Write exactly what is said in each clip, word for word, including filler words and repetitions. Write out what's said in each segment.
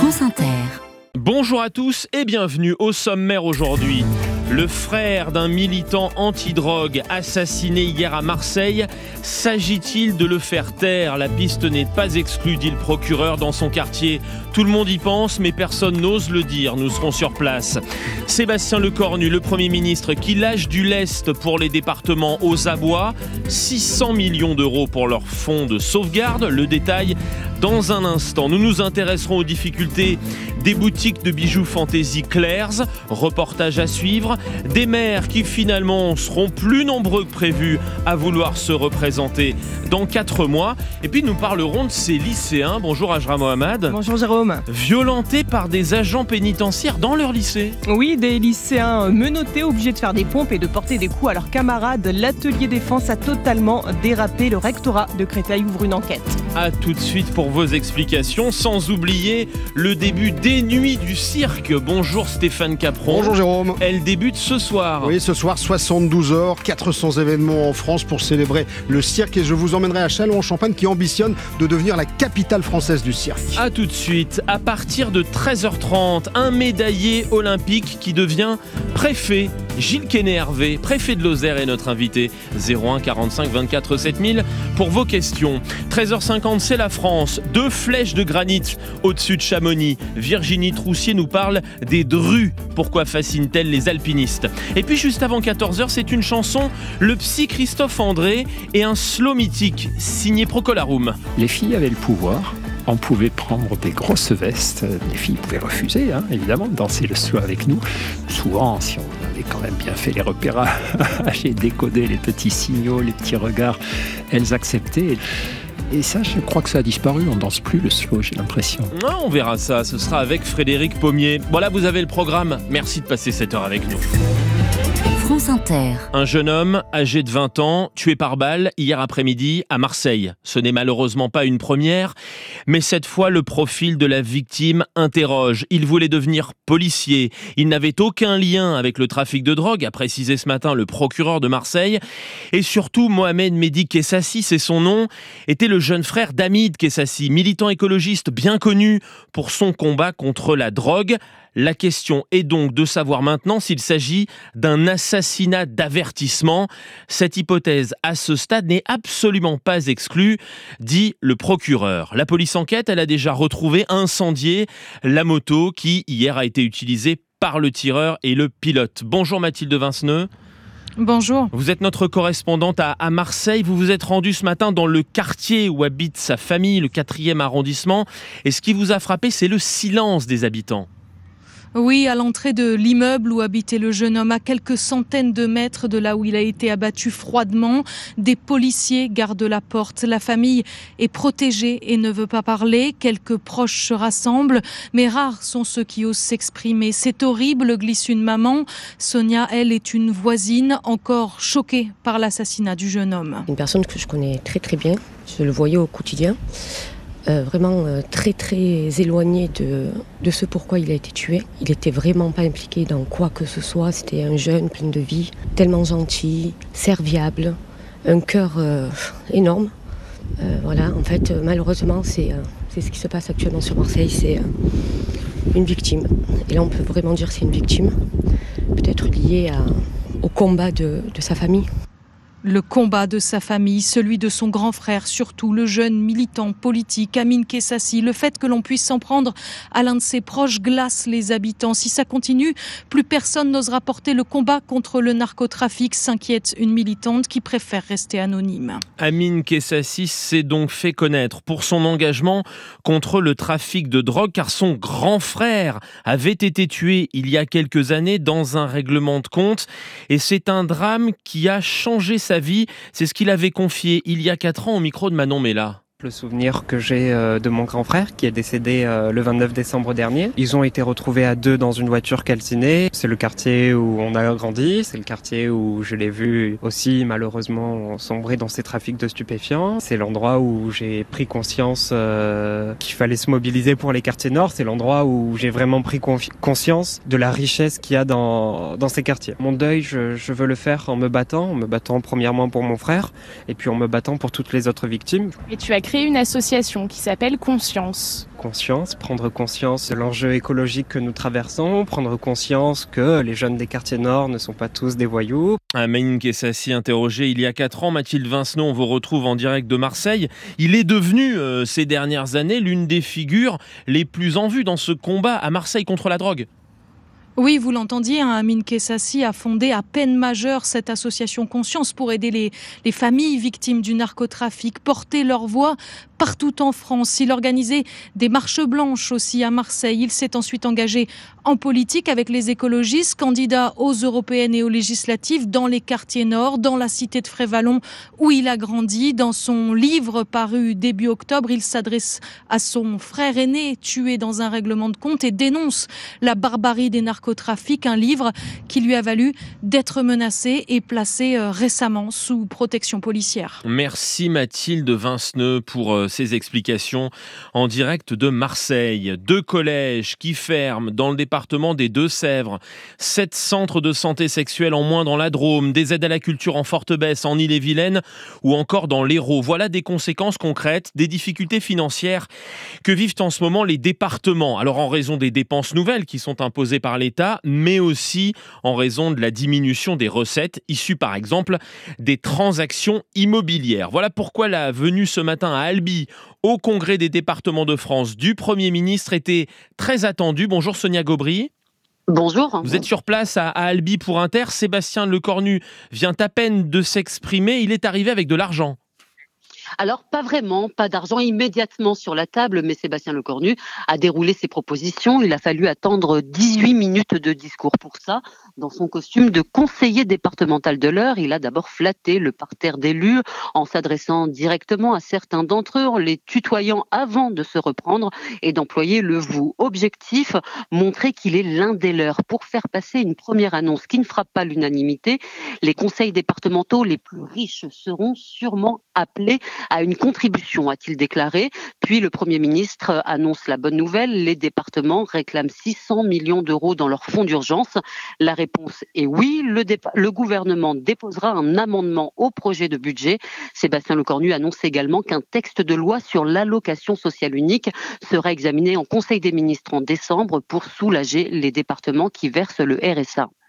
France Inter. Bonjour à tous et bienvenue au sommaire aujourd'hui. Le frère d'un militant anti-drogue assassiné hier à Marseille, s'agit-il de le faire taire ? La piste n'est pas exclue, dit le procureur dans son quartier. Tout le monde y pense, mais personne n'ose le dire. Nous serons sur place. Sébastien Lecornu, le Premier ministre, qui lâche du lest pour les départements aux abois. six cents millions d'euros pour leur fonds de sauvegarde. Le détail dans un instant. Nous nous intéresserons aux difficultés des boutiques de bijoux Fantaisie Claire's. Reportage à suivre. Des maires qui finalement seront plus nombreux que prévu à vouloir se représenter dans quatre mois. Et puis nous parlerons de ces lycéens. Bonjour Ajra Mohamed. Bonjour Jérôme. Violentés par des agents pénitentiaires dans leur lycée. Oui, des lycéens menottés, obligés de faire des pompes et de porter des coups à leurs camarades. L'atelier défense a totalement dérapé. Le rectorat de Créteil ouvre une enquête. A tout de suite pour vos explications, sans oublier le début des nuits du cirque. Bonjour Stéphane Capron. Bonjour Jérôme. Elle débute ce soir. Oui, ce soir, soixante-douze heures, quatre cents événements en France pour célébrer le cirque. Et je vous emmènerai à Châlons-en-Champagne qui ambitionne de devenir la capitale française du cirque. A tout de suite, à partir de treize heures trente, un médaillé olympique qui devient préfet. Gilles Quesnay-Hervé, préfet de Lozère, est notre invité. zéro un quarante-cinq vingt-quatre sept mille pour vos questions. treize heures cinquante, c'est la France. Deux flèches de granit au-dessus de Chamonix. Virginie Troussier nous parle des drues. Pourquoi fascinent-elles les alpinistes ? Et puis juste avant quatorze heures, c'est une chanson, le psy Christophe André et un slow mythique signé Procolarum. Les filles avaient le pouvoir. On pouvait prendre des grosses vestes, les filles pouvaient refuser, hein, évidemment, de danser le slow avec nous. Souvent, si on avait quand même bien fait les repérages et décodé les petits signaux, les petits regards, elles acceptaient. Et ça, je crois que ça a disparu, on ne danse plus le slow, j'ai l'impression. Non, on verra ça, ce sera avec Frédéric Pommier. Voilà, vous avez le programme, merci de passer cette heure avec nous. France Inter. Un jeune homme âgé de vingt ans, tué par balle hier après-midi à Marseille. Ce n'est malheureusement pas une première, mais cette fois le profil de la victime interroge. Il voulait devenir policier. Il n'avait aucun lien avec le trafic de drogue, a précisé ce matin le procureur de Marseille. Et surtout, Mohamed Mehdi Kessassi, c'est son nom, était le jeune frère d'Hamid Kessassi, militant écologiste bien connu pour son combat contre la drogue. La question est donc de savoir maintenant s'il s'agit d'un assassinat d'avertissement. Cette hypothèse, à ce stade, n'est absolument pas exclue, dit le procureur. La police enquête, elle a déjà retrouvé, incendié la moto qui, hier, a été utilisée par le tireur et le pilote. Bonjour Mathilde Vinceneux. Bonjour. Vous êtes notre correspondante à, à Marseille. Vous vous êtes rendue ce matin dans le quartier où habite sa famille, le quatrième arrondissement. Et ce qui vous a frappé, c'est le silence des habitants. Oui, à l'entrée de l'immeuble où habitait le jeune homme, à quelques centaines de mètres de là où il a été abattu froidement, des policiers gardent la porte. La famille est protégée et ne veut pas parler. Quelques proches se rassemblent, mais rares sont ceux qui osent s'exprimer. C'est horrible, glisse une maman. Sonia, elle, est une voisine, encore choquée par l'assassinat du jeune homme. Une personne que je connais très très bien, je le voyais au quotidien. Euh, vraiment euh, très très éloigné de, de ce pourquoi il a été tué. Il n'était vraiment pas impliqué dans quoi que ce soit. C'était un jeune plein de vie, tellement gentil, serviable, un cœur euh, énorme. Euh, voilà, en fait, euh, malheureusement, c'est, euh, c'est ce qui se passe actuellement sur Marseille. C'est euh, une victime. Et là, on peut vraiment dire que c'est une victime, peut-être liée à, au combat de, de sa famille. Le combat de sa famille, celui de son grand frère, surtout le jeune militant politique Hamid Kessassi. Le fait que l'on puisse s'en prendre à l'un de ses proches glace les habitants. Si ça continue, plus personne n'osera porter le combat contre le narcotrafic, s'inquiète une militante qui préfère rester anonyme. Hamid Kessassi s'est donc fait connaître pour son engagement contre le trafic de drogue, car son grand frère avait été tué il y a quelques années dans un règlement de compte. Et c'est un drame qui a changé sa vie, c'est ce qu'il avait confié il y a quatre ans au micro de Manon Mella. Le souvenir que j'ai de mon grand frère qui est décédé le vingt-neuf décembre dernier. Ils ont été retrouvés à deux dans une voiture calcinée. C'est le quartier où on a grandi, c'est le quartier où je l'ai vu aussi malheureusement sombrer dans ces trafics de stupéfiants. C'est l'endroit où j'ai pris conscience euh, qu'il fallait se mobiliser pour les quartiers nord. C'est l'endroit où j'ai vraiment pris confi- conscience de la richesse qu'il y a dans, dans ces quartiers. Mon deuil, je, je veux le faire en me battant, en me battant premièrement pour mon frère et puis en me battant pour toutes les autres victimes. Et tu as créé une association qui s'appelle Conscience. Conscience, prendre conscience de l'enjeu écologique que nous traversons, prendre conscience que les jeunes des quartiers nord ne sont pas tous des voyous. Amin Kessassi, interrogé il y a quatre ans. Mathilde Vincenot, on vous retrouve en direct de Marseille. Il est devenu, euh, ces dernières années, l'une des figures les plus en vue dans ce combat à Marseille contre la drogue. Oui, vous l'entendiez, hein, Amin Kessassi a fondé à peine majeure cette association Conscience pour aider les, les familles victimes du narcotrafic, porter leur voix partout en France. Il organisait des marches blanches aussi à Marseille. Il s'est ensuite engagé en politique avec les écologistes, candidat aux européennes et aux législatives dans les quartiers nord, dans la cité de Frévalon où il a grandi. Dans son livre paru début octobre, il s'adresse à son frère aîné tué dans un règlement de compte et dénonce la barbarie des narcotrafics, un livre qui lui a valu d'être menacé et placé récemment sous protection policière. Merci Mathilde Vincenot pour ces explications en direct de Marseille. Deux collèges qui ferment dans le département des Deux-Sèvres, sept centres de santé sexuelle en moins dans la Drôme, des aides à la culture en forte baisse en Ille-et-Vilaine ou encore dans l'Hérault. Voilà des conséquences concrètes des difficultés financières que vivent en ce moment les départements. Alors en raison des dépenses nouvelles qui sont imposées par l'État, mais aussi en raison de la diminution des recettes issues par exemple des transactions immobilières. Voilà pourquoi la venue ce matin à Albi au Congrès des départements de France du Premier ministre était très attendue. Bonjour Sonia Gobry. Bonjour. Vous êtes sur place à, à Albi pour Inter. Sébastien Lecornu vient à peine de s'exprimer. Il est arrivé avec de l'argent. Alors, pas vraiment, pas d'argent immédiatement sur la table, mais Sébastien Lecornu a déroulé ses propositions. Il a fallu attendre dix-huit minutes de discours pour ça. Dans son costume de conseiller départemental de l'Eure, il a d'abord flatté le parterre d'élus en s'adressant directement à certains d'entre eux, en les tutoyant avant de se reprendre et d'employer le vous. Objectif, montrer qu'il est l'un des leurs pour faire passer une première annonce qui ne fera pas l'unanimité. Les conseils départementaux les plus riches seront sûrement appelés à une contribution, a-t-il déclaré. Puis le Premier ministre annonce la bonne nouvelle. Les départements réclament six cents millions d'euros dans leur fonds d'urgence. La réponse est oui. Le, dépa- le gouvernement déposera un amendement au projet de budget. Sébastien Lecornu annonce également qu'un texte de loi sur l'allocation sociale unique sera examiné en Conseil des ministres en décembre pour soulager les départements qui versent le R S A.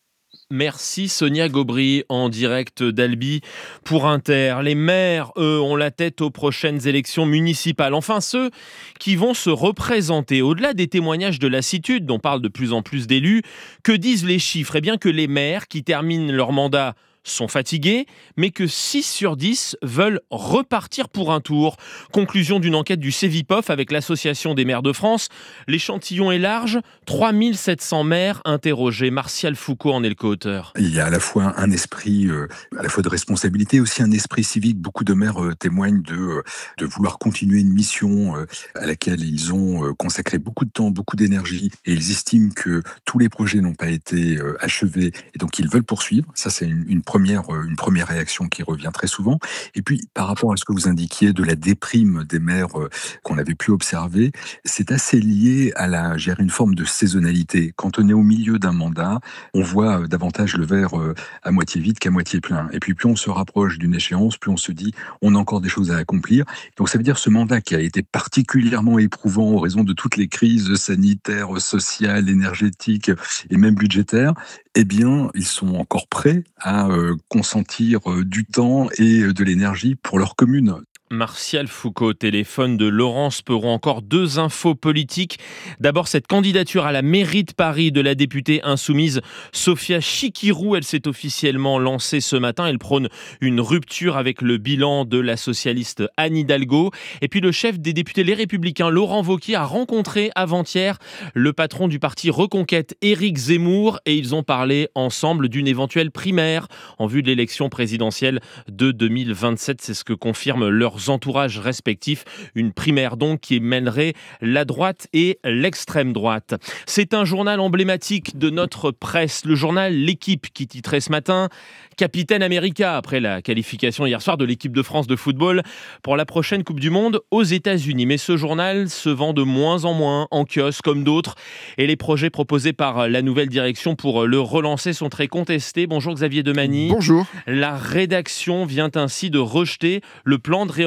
Merci Sonia Gobry en direct d'Albi pour Inter. Les maires, eux, ont la tête aux prochaines élections municipales. Enfin, ceux qui vont se représenter. Au-delà des témoignages de lassitude dont parlent de plus en plus d'élus, que disent les chiffres ? Eh bien que les maires qui terminent leur mandat sont fatigués, mais que six sur dix veulent repartir pour un tour. Conclusion d'une enquête du Cevipof avec l'Association des maires de France. L'échantillon est large, trois mille sept cents maires interrogés. Martial Foucault en est le co-auteur. Il y a à la fois un esprit euh, à la fois de responsabilité, aussi un esprit civique. Beaucoup de maires euh, témoignent de, euh, de vouloir continuer une mission euh, à laquelle ils ont euh, consacré beaucoup de temps, beaucoup d'énergie, et ils estiment que tous les projets n'ont pas été euh, achevés, et donc ils veulent poursuivre. Ça, c'est une, une Première, une première réaction qui revient très souvent. Et puis, par rapport à ce que vous indiquiez de la déprime des maires euh, qu'on avait pu observer, c'est assez lié à la, gérer une forme de saisonnalité. Quand on est au milieu d'un mandat, on voit davantage le verre euh, à moitié vide qu'à moitié plein. Et puis, plus on se rapproche d'une échéance, plus on se dit, on a encore des choses à accomplir. Donc, ça veut dire ce mandat qui a été particulièrement éprouvant en raison de toutes les crises sanitaires, sociales, énergétiques et même budgétaires, eh bien, ils sont encore prêts à euh, consentir euh, du temps et euh, de l'énergie pour leur commune. Martial Foucault, téléphone de Laurence Perron. Encore deux infos politiques. D'abord, cette candidature à la mairie de Paris de la députée insoumise Sophia Chikirou. Elle s'est officiellement lancée ce matin. Elle prône une rupture avec le bilan de la socialiste Anne Hidalgo. Et puis le chef des députés Les Républicains, Laurent Wauquiez, a rencontré avant-hier le patron du parti Reconquête, Éric Zemmour, et ils ont parlé ensemble d'une éventuelle primaire en vue de l'élection présidentielle de deux mille vingt-sept. C'est ce que confirment leurs entourages respectifs, une primaire donc qui mènerait la droite et l'extrême droite. C'est un journal emblématique de notre presse, le journal L'Équipe, qui titrait ce matin « Capitaine America » après la qualification hier soir de l'équipe de France de football pour la prochaine Coupe du Monde aux États-Unis. Mais ce journal se vend de moins en moins en kiosque comme d'autres et les projets proposés par la nouvelle direction pour le relancer sont très contestés. Bonjour Xavier Demagny. Bonjour. La rédaction vient ainsi de rejeter le plan de réorganisation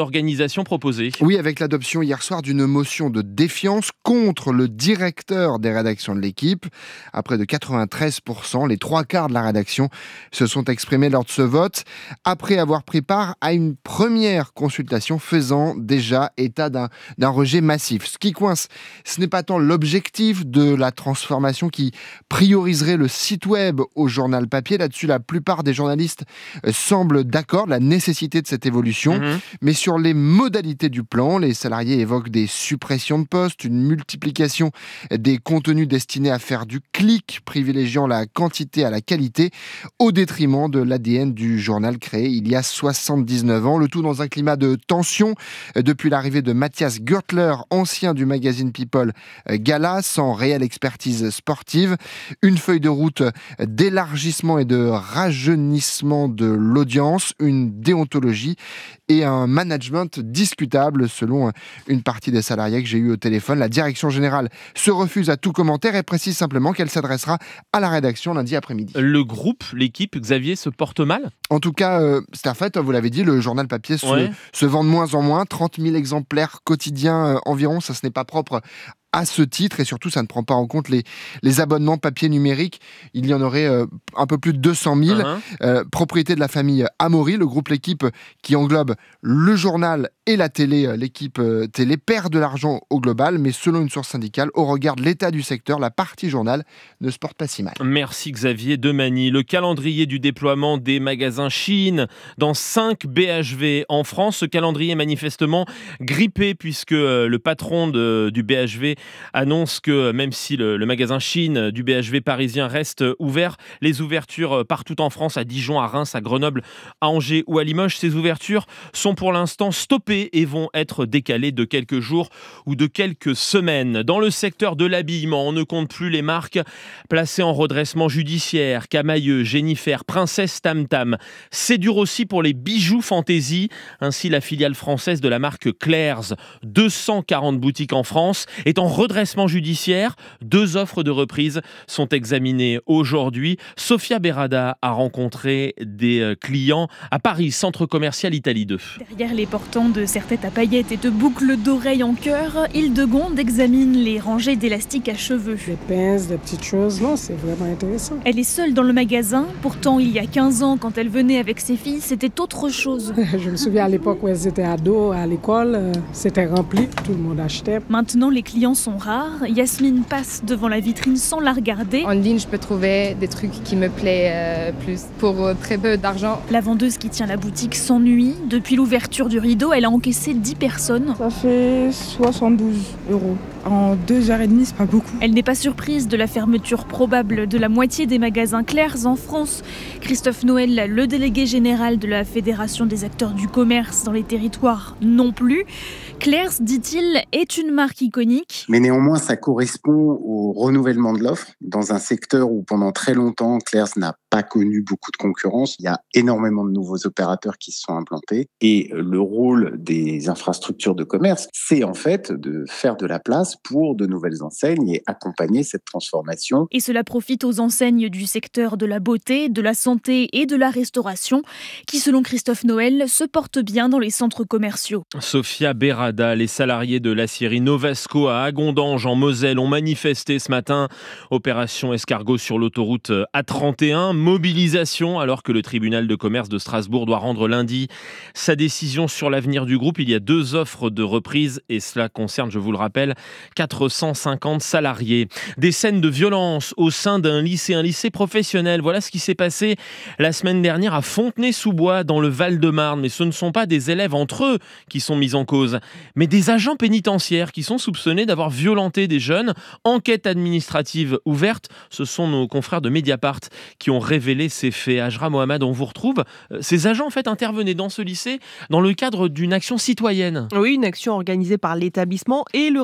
réorganisation proposée. Oui, avec l'adoption hier soir d'une motion de défiance contre le directeur des rédactions de l'équipe. À près de quatre-vingt-treize pour cent, les trois quarts de la rédaction se sont exprimés lors de ce vote, après avoir pris part à une première consultation faisant déjà état d'un, d'un rejet massif. Ce qui coince, ce n'est pas tant l'objectif de la transformation qui prioriserait le site web au journal papier. Là-dessus, la plupart des journalistes semblent d'accord de la nécessité de cette évolution. Mmh. Mais sur les modalités du plan, les salariés évoquent des suppressions de postes, une multiplication des contenus destinés à faire du clic, privilégiant la quantité à la qualité, au détriment de l'A D N du journal créé il y a soixante-dix-neuf ans. Le tout dans un climat de tension depuis l'arrivée de Mathias Görtler, ancien du magazine People Gala, sans réelle expertise sportive. Une feuille de route d'élargissement et de rajeunissement de l'audience, une déontologie et un management discutable selon une partie des salariés que j'ai eu au téléphone. La direction générale se refuse à tout commentaire et précise simplement qu'elle s'adressera à la rédaction lundi après-midi. Le groupe, l'équipe, Xavier, se porte mal ? En tout cas, euh, c'est un fait, vous l'avez dit, le journal papier se, ouais. se vend de moins en moins. trente mille exemplaires quotidiens euh, environ, ça ce n'est pas propre à ce titre, et surtout ça ne prend pas en compte les, les abonnements papier numérique. Il y en aurait euh, un peu plus de deux cent mille. Uh-huh. Euh, propriété de la famille Amaury, le groupe L'Équipe qui englobe le journal et la télé, l'équipe euh, télé perd de l'argent au global, mais selon une source syndicale, au regard de l'état du secteur, la partie journal ne se porte pas si mal. Merci Xavier Demany. Le calendrier du déploiement des magasins Shein dans cinq B H V en France, ce calendrier est manifestement grippé puisque euh, le patron de, du B H V annonce que même si le, le magasin Shein du B H V parisien reste ouvert, les ouvertures partout en France, à Dijon, à Reims, à Grenoble, à Angers ou à Limoges, ces ouvertures sont pour l'instant stoppées et vont être décalées de quelques jours ou de quelques semaines. Dans le secteur de l'habillement, on ne compte plus les marques placées en redressement judiciaire. Camailleux, Jennifer, Princesse Tam Tam. C'est dur aussi pour les bijoux fantaisie. Ainsi, la filiale française de la marque Claire's, deux cent quarante boutiques en France, est en redressement judiciaire. Deux offres de reprise sont examinées aujourd'hui. Sophia Berada a rencontré des clients à Paris, centre commercial Italie deux. Derrière les portants de serre-tête à paillettes et de boucles d'oreilles en cœur, Hildegonde examine les rangées d'élastiques à cheveux. Des pinces, des petites choses, non, c'est vraiment intéressant. Elle est seule dans le magasin, pourtant il y a quinze ans, quand elle venait avec ses filles, c'était autre chose. Je me souviens à l'époque où elles étaient ados, à l'école, c'était rempli, tout le monde achetait. Maintenant les clients sont rares, Yasmine passe devant la vitrine sans la regarder. En ligne, je peux trouver des trucs qui me plaisent euh, plus, pour euh, très peu d'argent. La vendeuse qui tient la boutique s'ennuie. Depuis l'ouverture du rideau, elle a encaissé dix personnes. Ça fait soixante-douze euros. En deux heures et demie, c'est pas beaucoup. Elle n'est pas surprise de la fermeture probable de la moitié des magasins Claire's en France. Christophe Noël, le délégué général de la Fédération des acteurs du commerce dans les territoires, non plus. Claire's, dit-il, est une marque iconique. Mais néanmoins, ça correspond au renouvellement de l'offre dans un secteur où pendant très longtemps, Claire's n'a pas connu beaucoup de concurrence. Il y a énormément de nouveaux opérateurs qui se sont implantés. Et le rôle des infrastructures de commerce, c'est en fait de faire de la place pour de nouvelles enseignes et accompagner cette transformation. Et cela profite aux enseignes du secteur de la beauté, de la santé et de la restauration, qui, selon Christophe Noël, se portent bien dans les centres commerciaux. Sophia Berada, les salariés de l'acierie Novasco à Agondange en Moselle ont manifesté ce matin. Opération escargot sur l'autoroute A trente et un. Mobilisation alors que le tribunal de commerce de Strasbourg doit rendre lundi sa décision sur l'avenir du groupe. Il y a deux offres de reprise et cela concerne, je vous le rappelle, quatre cent cinquante salariés. Des scènes de violence au sein d'un lycée, un lycée professionnel. Voilà ce qui s'est passé la semaine dernière à Fontenay-sous-Bois dans le Val-de-Marne. Mais ce ne sont pas des élèves entre eux qui sont mis en cause, mais des agents pénitentiaires qui sont soupçonnés d'avoir violenté des jeunes. Enquête administrative ouverte. Ce sont nos confrères de Mediapart qui ont révélé ces faits. Ajra Mohamed, on vous retrouve. Ces agents en fait intervenaient dans ce lycée dans le cadre d'une action citoyenne. Oui, une action organisée par l'établissement et le rectorat de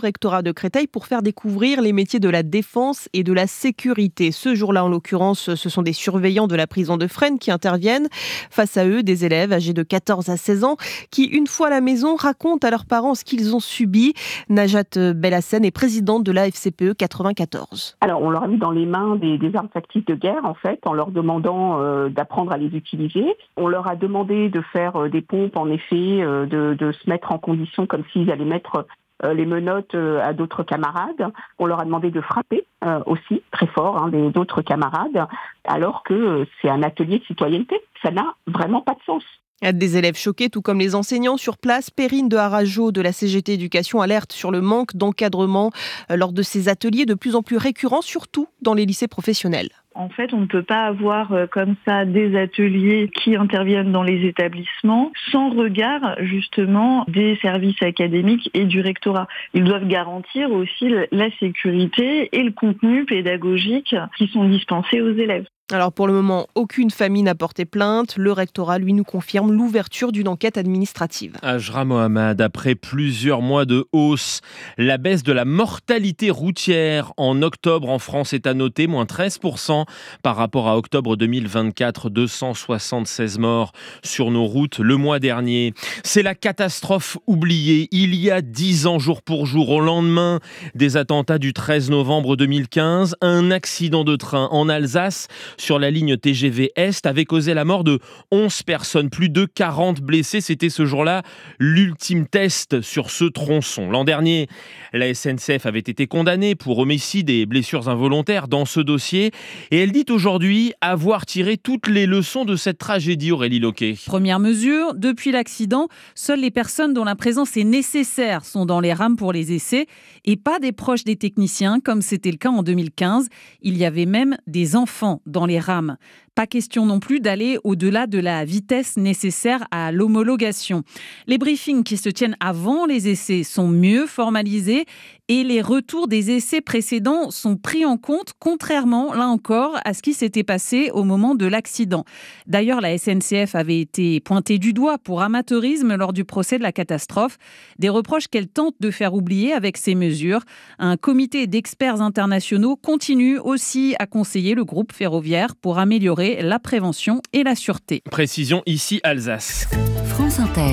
de Créteil pour faire découvrir les métiers de la défense et de la sécurité. Ce jour-là, en l'occurrence, ce sont des surveillants de la prison de Fresnes qui interviennent. Face à eux, des élèves âgés de quatorze à seize ans qui, une fois à la maison, racontent à leurs parents ce qu'ils ont subi. Najat Belhassen est présidente de la F C P E quatre-vingt-quatorze. Alors, on leur a mis dans les mains des, des armes tactiques de guerre, en fait, en leur demandant euh, d'apprendre à les utiliser. On leur a demandé de faire euh, des pompes, en effet, euh, de, de se mettre en condition comme s'ils allaient mettre euh, les menottes euh, à d'autres camarades. On leur a demandé de frapper euh, aussi, très fort, hein, des, d'autres camarades, alors que euh, c'est un atelier de citoyenneté. Ça n'a vraiment pas de sens. Des élèves choqués, tout comme les enseignants sur place. Perrine de Harajo de la C G T Éducation alerte sur le manque d'encadrement lors de ces ateliers de plus en plus récurrents, surtout dans les lycées professionnels. En fait, on ne peut pas avoir comme ça des ateliers qui interviennent dans les établissements sans regard justement des services académiques et du rectorat. Ils doivent garantir aussi la sécurité et le contenu pédagogique qui sont dispensés aux élèves. Alors pour le moment, aucune famille n'a porté plainte. Le rectorat, lui, nous confirme l'ouverture d'une enquête administrative. Ajra Mohamed, après plusieurs mois de hausse, la baisse de la mortalité routière en octobre en France est à noter, moins treize pour cent par rapport à octobre deux mille vingt-quatre, deux cent soixante-seize morts sur nos routes le mois dernier. C'est la catastrophe oubliée il y a dix ans jour pour jour, au lendemain des attentats du treize novembre deux mille quinze. Un accident de train en Alsace sur la ligne T G V Est avait causé la mort de onze personnes, plus de quarante blessés. C'était ce jour-là l'ultime test sur ce tronçon. L'an dernier, la S N C F avait été condamnée pour homicide et blessures involontaires dans ce dossier. Et elle dit aujourd'hui avoir tiré toutes les leçons de cette tragédie, Aurélie Loquet. Première mesure, depuis l'accident, seules les personnes dont la présence est nécessaire sont dans les rames pour les essais et pas des proches des techniciens comme c'était le cas en deux mille quinze. Il y avait même des enfants dans les rames. Pas question non plus d'aller au-delà de la vitesse nécessaire à l'homologation. Les briefings qui se tiennent avant les essais sont mieux formalisés et les retours des essais précédents sont pris en compte, contrairement, là encore, à ce qui s'était passé au moment de l'accident. D'ailleurs, la S N C F avait été pointée du doigt pour amateurisme lors du procès de la catastrophe, des reproches qu'elle tente de faire oublier avec ces mesures. Un comité d'experts internationaux continue aussi à conseiller le groupe ferroviaire pour améliorer la prévention et la sûreté. Précision ici Alsace. France Inter,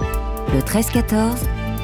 le treize quatorze,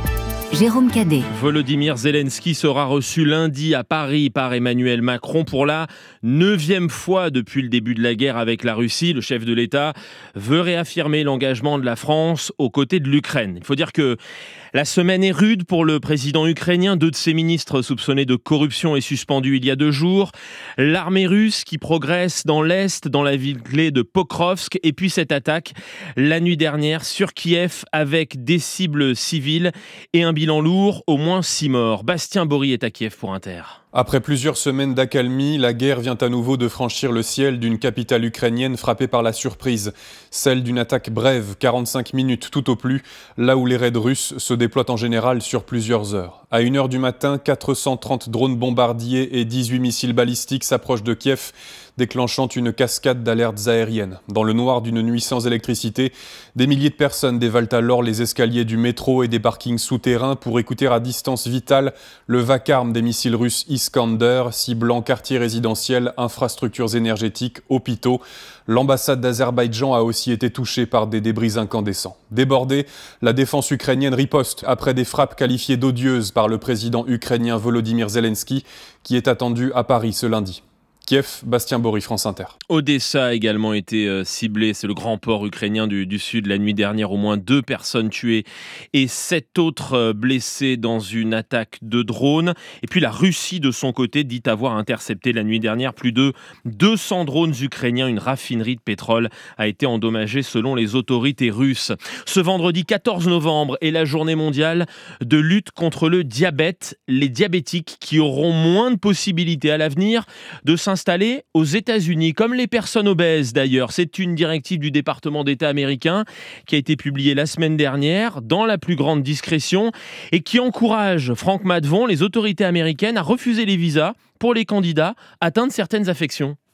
Jérôme Cadet. Volodymyr Zelensky sera reçu lundi à Paris par Emmanuel Macron pour la neuvième fois depuis le début de la guerre avec la Russie. Le chef de l'État veut réaffirmer l'engagement de la France aux côtés de l'Ukraine. Il faut dire que la semaine est rude pour le président ukrainien. Deux de ses ministres soupçonnés de corruption et suspendus il y a deux jours. L'armée russe qui progresse dans l'Est, dans la ville clé de Pokrovsk. Et puis cette attaque la nuit dernière sur Kiev avec des cibles civiles et un bilan lourd, au moins six morts. Bastien Bory est à Kiev pour Inter. Après plusieurs semaines d'accalmie, la guerre vient à nouveau de franchir le ciel d'une capitale ukrainienne frappée par la surprise. Celle d'une attaque brève, quarante-cinq minutes tout au plus, là où les raids russes se déploient en général sur plusieurs heures. À une heure du matin, quatre cent trente drones bombardiers et dix-huit missiles balistiques s'approchent de Kiev, déclenchant une cascade d'alertes aériennes. Dans le noir d'une nuit sans électricité, des milliers de personnes dévalent alors les escaliers du métro et des parkings souterrains pour écouter à distance vitale le vacarme des missiles russes Iskander, ciblant quartiers résidentiels, infrastructures énergétiques, hôpitaux. L'ambassade d'Azerbaïdjan a aussi été touchée par des débris incandescents. Débordée, la défense ukrainienne riposte après des frappes qualifiées d'odieuses par le président ukrainien Volodymyr Zelensky, qui est attendu à Paris ce lundi. Kiev, Bastien Bory, France Inter. Odessa a également été euh, ciblé. C'est le grand port ukrainien du, du sud. La nuit dernière, au moins deux personnes tuées et sept autres euh, blessées dans une attaque de drone. Et puis la Russie, de son côté, dit avoir intercepté la nuit dernière plus de deux cents drones ukrainiens. Une raffinerie de pétrole a été endommagée selon les autorités russes. Ce vendredi quatorze novembre est la journée mondiale de lutte contre le diabète. Les diabétiques qui auront moins de possibilités à l'avenir de s'installer installés aux États-Unis, comme les personnes obèses d'ailleurs. C'est une directive du département d'État américain qui a été publiée la semaine dernière dans la plus grande discrétion et qui encourage, Franck Maddevon, les autorités américaines à refuser les visas pour les candidats atteints de certaines affections.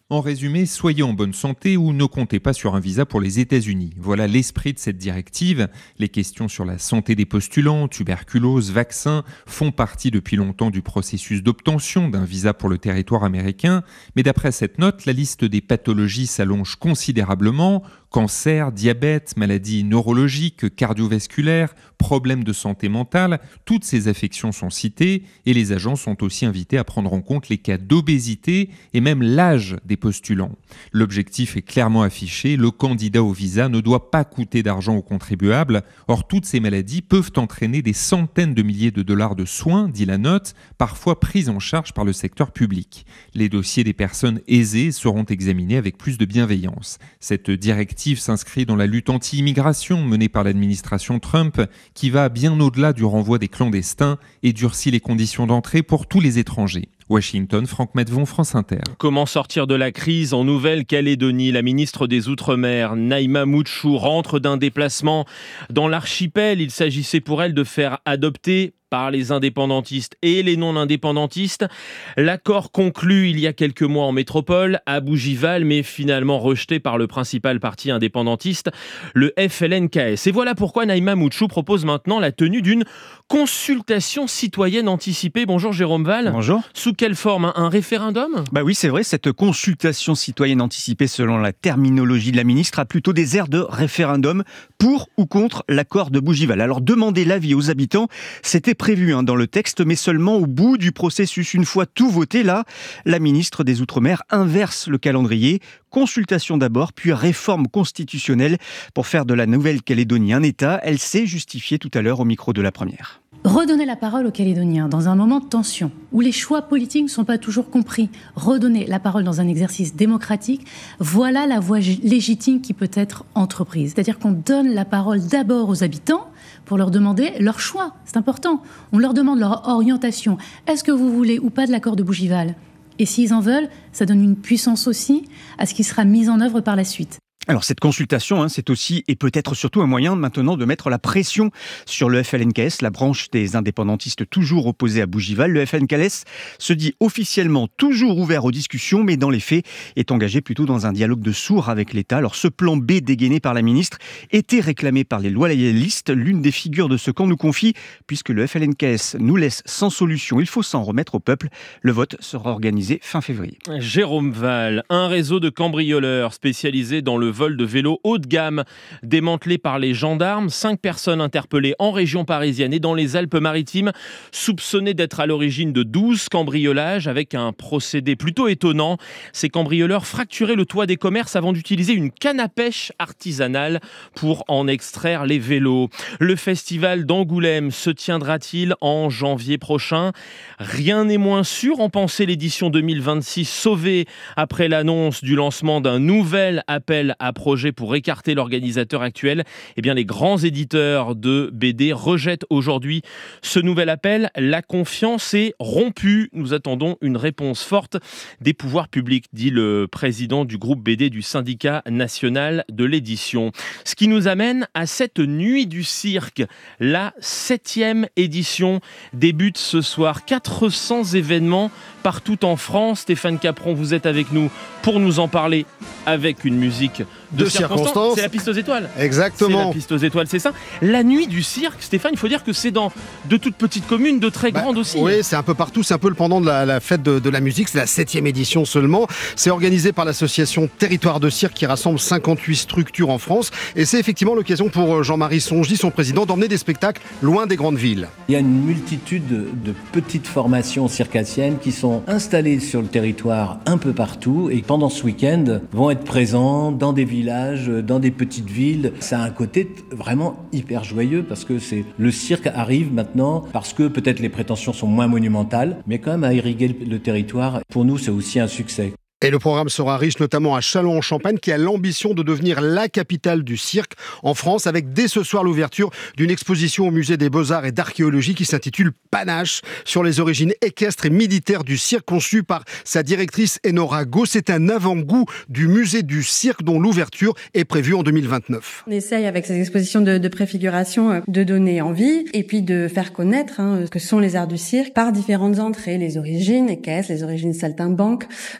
En résumé, soyez en bonne santé ou ne comptez pas sur un visa pour les États-Unis. Voilà l'esprit de cette directive. Les questions sur la santé des postulants, tuberculose, vaccins, font partie depuis longtemps du processus d'obtention d'un visa pour le territoire américain. Mais d'après cette note, la liste des pathologies s'allonge considérablement. Cancer, diabète, maladies neurologiques, cardiovasculaires, problèmes de santé mentale, toutes ces affections sont citées et les agents sont aussi invités à prendre en compte les cas d'obésité et même l'âge des postulants. L'objectif est clairement affiché, le candidat au visa ne doit pas coûter d'argent aux contribuables. Or, toutes ces maladies peuvent entraîner des centaines de milliers de dollars de soins, dit la note, parfois pris en charge par le secteur public. Les dossiers des personnes aisées seront examinés avec plus de bienveillance. Cette directive s'inscrit dans la lutte anti-immigration menée par l'administration Trump, qui va bien au-delà du renvoi des clandestins et durcit les conditions d'entrée pour tous les étrangers. Washington, Franck Matvon, France Inter. Comment sortir de la crise en Nouvelle-Calédonie ? La ministre des Outre-mer, Naïma Moutchou, rentre d'un déplacement dans l'archipel. Il s'agissait pour elle de faire adopter par les indépendantistes et les non-indépendantistes l'accord conclu il y a quelques mois en métropole à Bougival, mais finalement rejeté par le principal parti indépendantiste, le F L N K S. Et voilà pourquoi Naïma Moutchou propose maintenant la tenue d'une consultation citoyenne anticipée. Bonjour Jérôme Val. Bonjour. Sous quelle forme ? Un référendum ? Bah oui, c'est vrai, cette consultation citoyenne anticipée, selon la terminologie de la ministre, a plutôt des airs de référendum pour ou contre l'accord de Bougival. Alors demander l'avis aux habitants, c'était prévu hein, dans le texte, mais seulement au bout du processus. Une fois tout voté, là, la ministre des Outre-mer inverse le calendrier. Consultation d'abord, puis réforme constitutionnelle pour faire de la Nouvelle-Calédonie un État. Elle s'est justifiée tout à l'heure au micro de la première. Redonner la parole aux Calédoniens dans un moment de tension, où les choix politiques ne sont pas toujours compris. Redonner la parole dans un exercice démocratique, voilà la voie légitime qui peut être entreprise. C'est-à-dire qu'on donne la parole d'abord aux habitants pour leur demander leur choix. C'est important. On leur demande leur orientation. Est-ce que vous voulez ou pas de l'accord de Bougival ? Et s'ils en veulent, ça donne une puissance aussi à ce qui sera mis en œuvre par la suite. Alors cette consultation, hein, c'est aussi et peut-être surtout un moyen maintenant de mettre la pression sur le F L N K S, la branche des indépendantistes toujours opposée à Bougival. Le F L N K S se dit officiellement toujours ouvert aux discussions, mais dans les faits est engagé plutôt dans un dialogue de sourds avec l'État. Alors ce plan B dégainé par la ministre était réclamé par les loyalistes. L'une des figures de ce camp nous confie, puisque le F L N K S nous laisse sans solution, il faut s'en remettre au peuple. Le vote sera organisé fin février. Jérôme Val, un réseau de cambrioleurs spécialisé dans le vol de vélos haut de gamme démantelé par les gendarmes. Cinq personnes interpellées en région parisienne et dans les Alpes-Maritimes, soupçonnées d'être à l'origine de douze cambriolages avec un procédé plutôt étonnant. Ces cambrioleurs fracturaient le toit des commerces avant d'utiliser une canne à pêche artisanale pour en extraire les vélos. Le festival d'Angoulême se tiendra-t-il en janvier prochain ? Rien n'est moins sûr. On pensait l'édition deux mille vingt-six sauvée après l'annonce du lancement d'un nouvel appel à projet pour écarter l'organisateur actuel. Eh bien, les grands éditeurs de B D rejettent aujourd'hui ce nouvel appel. La confiance est rompue. Nous attendons une réponse forte des pouvoirs publics, dit le président du groupe B D du syndicat national de l'édition. Ce qui nous amène à cette nuit du cirque. La septième édition débute ce soir. quatre cents événements partout en France. Stéphane Capron, vous êtes avec nous pour nous en parler avec une musique de, de circonstance. circonstance. C'est la piste aux étoiles. Exactement. C'est la piste aux étoiles, c'est ça. La nuit du cirque, Stéphane, il faut dire que c'est dans de toutes petites communes, de très bah, grandes aussi. Oui, c'est un peu partout. C'est un peu le pendant de la, la fête de, de la musique. C'est la septième édition seulement. C'est organisé par l'association Territoire de Cirque qui rassemble cinquante-huit structures en France. Et c'est effectivement l'occasion pour Jean-Marie Songy, son président, d'emmener des spectacles loin des grandes villes. Il y a une multitude de, de petites formations circassiennes qui sont installées sur le territoire un peu partout et pendant ce week-end vont être présents dans des villages, dans des petites villes. Ça a un côté vraiment hyper joyeux parce que c'est le cirque arrive maintenant parce que peut-être les prétentions sont moins monumentales, mais quand même à irriguer le territoire. Pour nous, c'est aussi un succès. Et le programme sera riche notamment à Châlons-en-Champagne qui a l'ambition de devenir la capitale du cirque en France avec dès ce soir l'ouverture d'une exposition au musée des Beaux-Arts et d'Archéologie qui s'intitule Panache sur les origines équestres et militaires du cirque conçue par sa directrice Enora Go. C'est un avant-goût du musée du cirque dont l'ouverture est prévue en deux mille vingt-neuf. On essaye avec ces expositions de, de préfiguration de donner envie et puis de faire connaître hein, ce que sont les arts du cirque par différentes entrées, les origines équestres, les origines saltimbanques, foraines,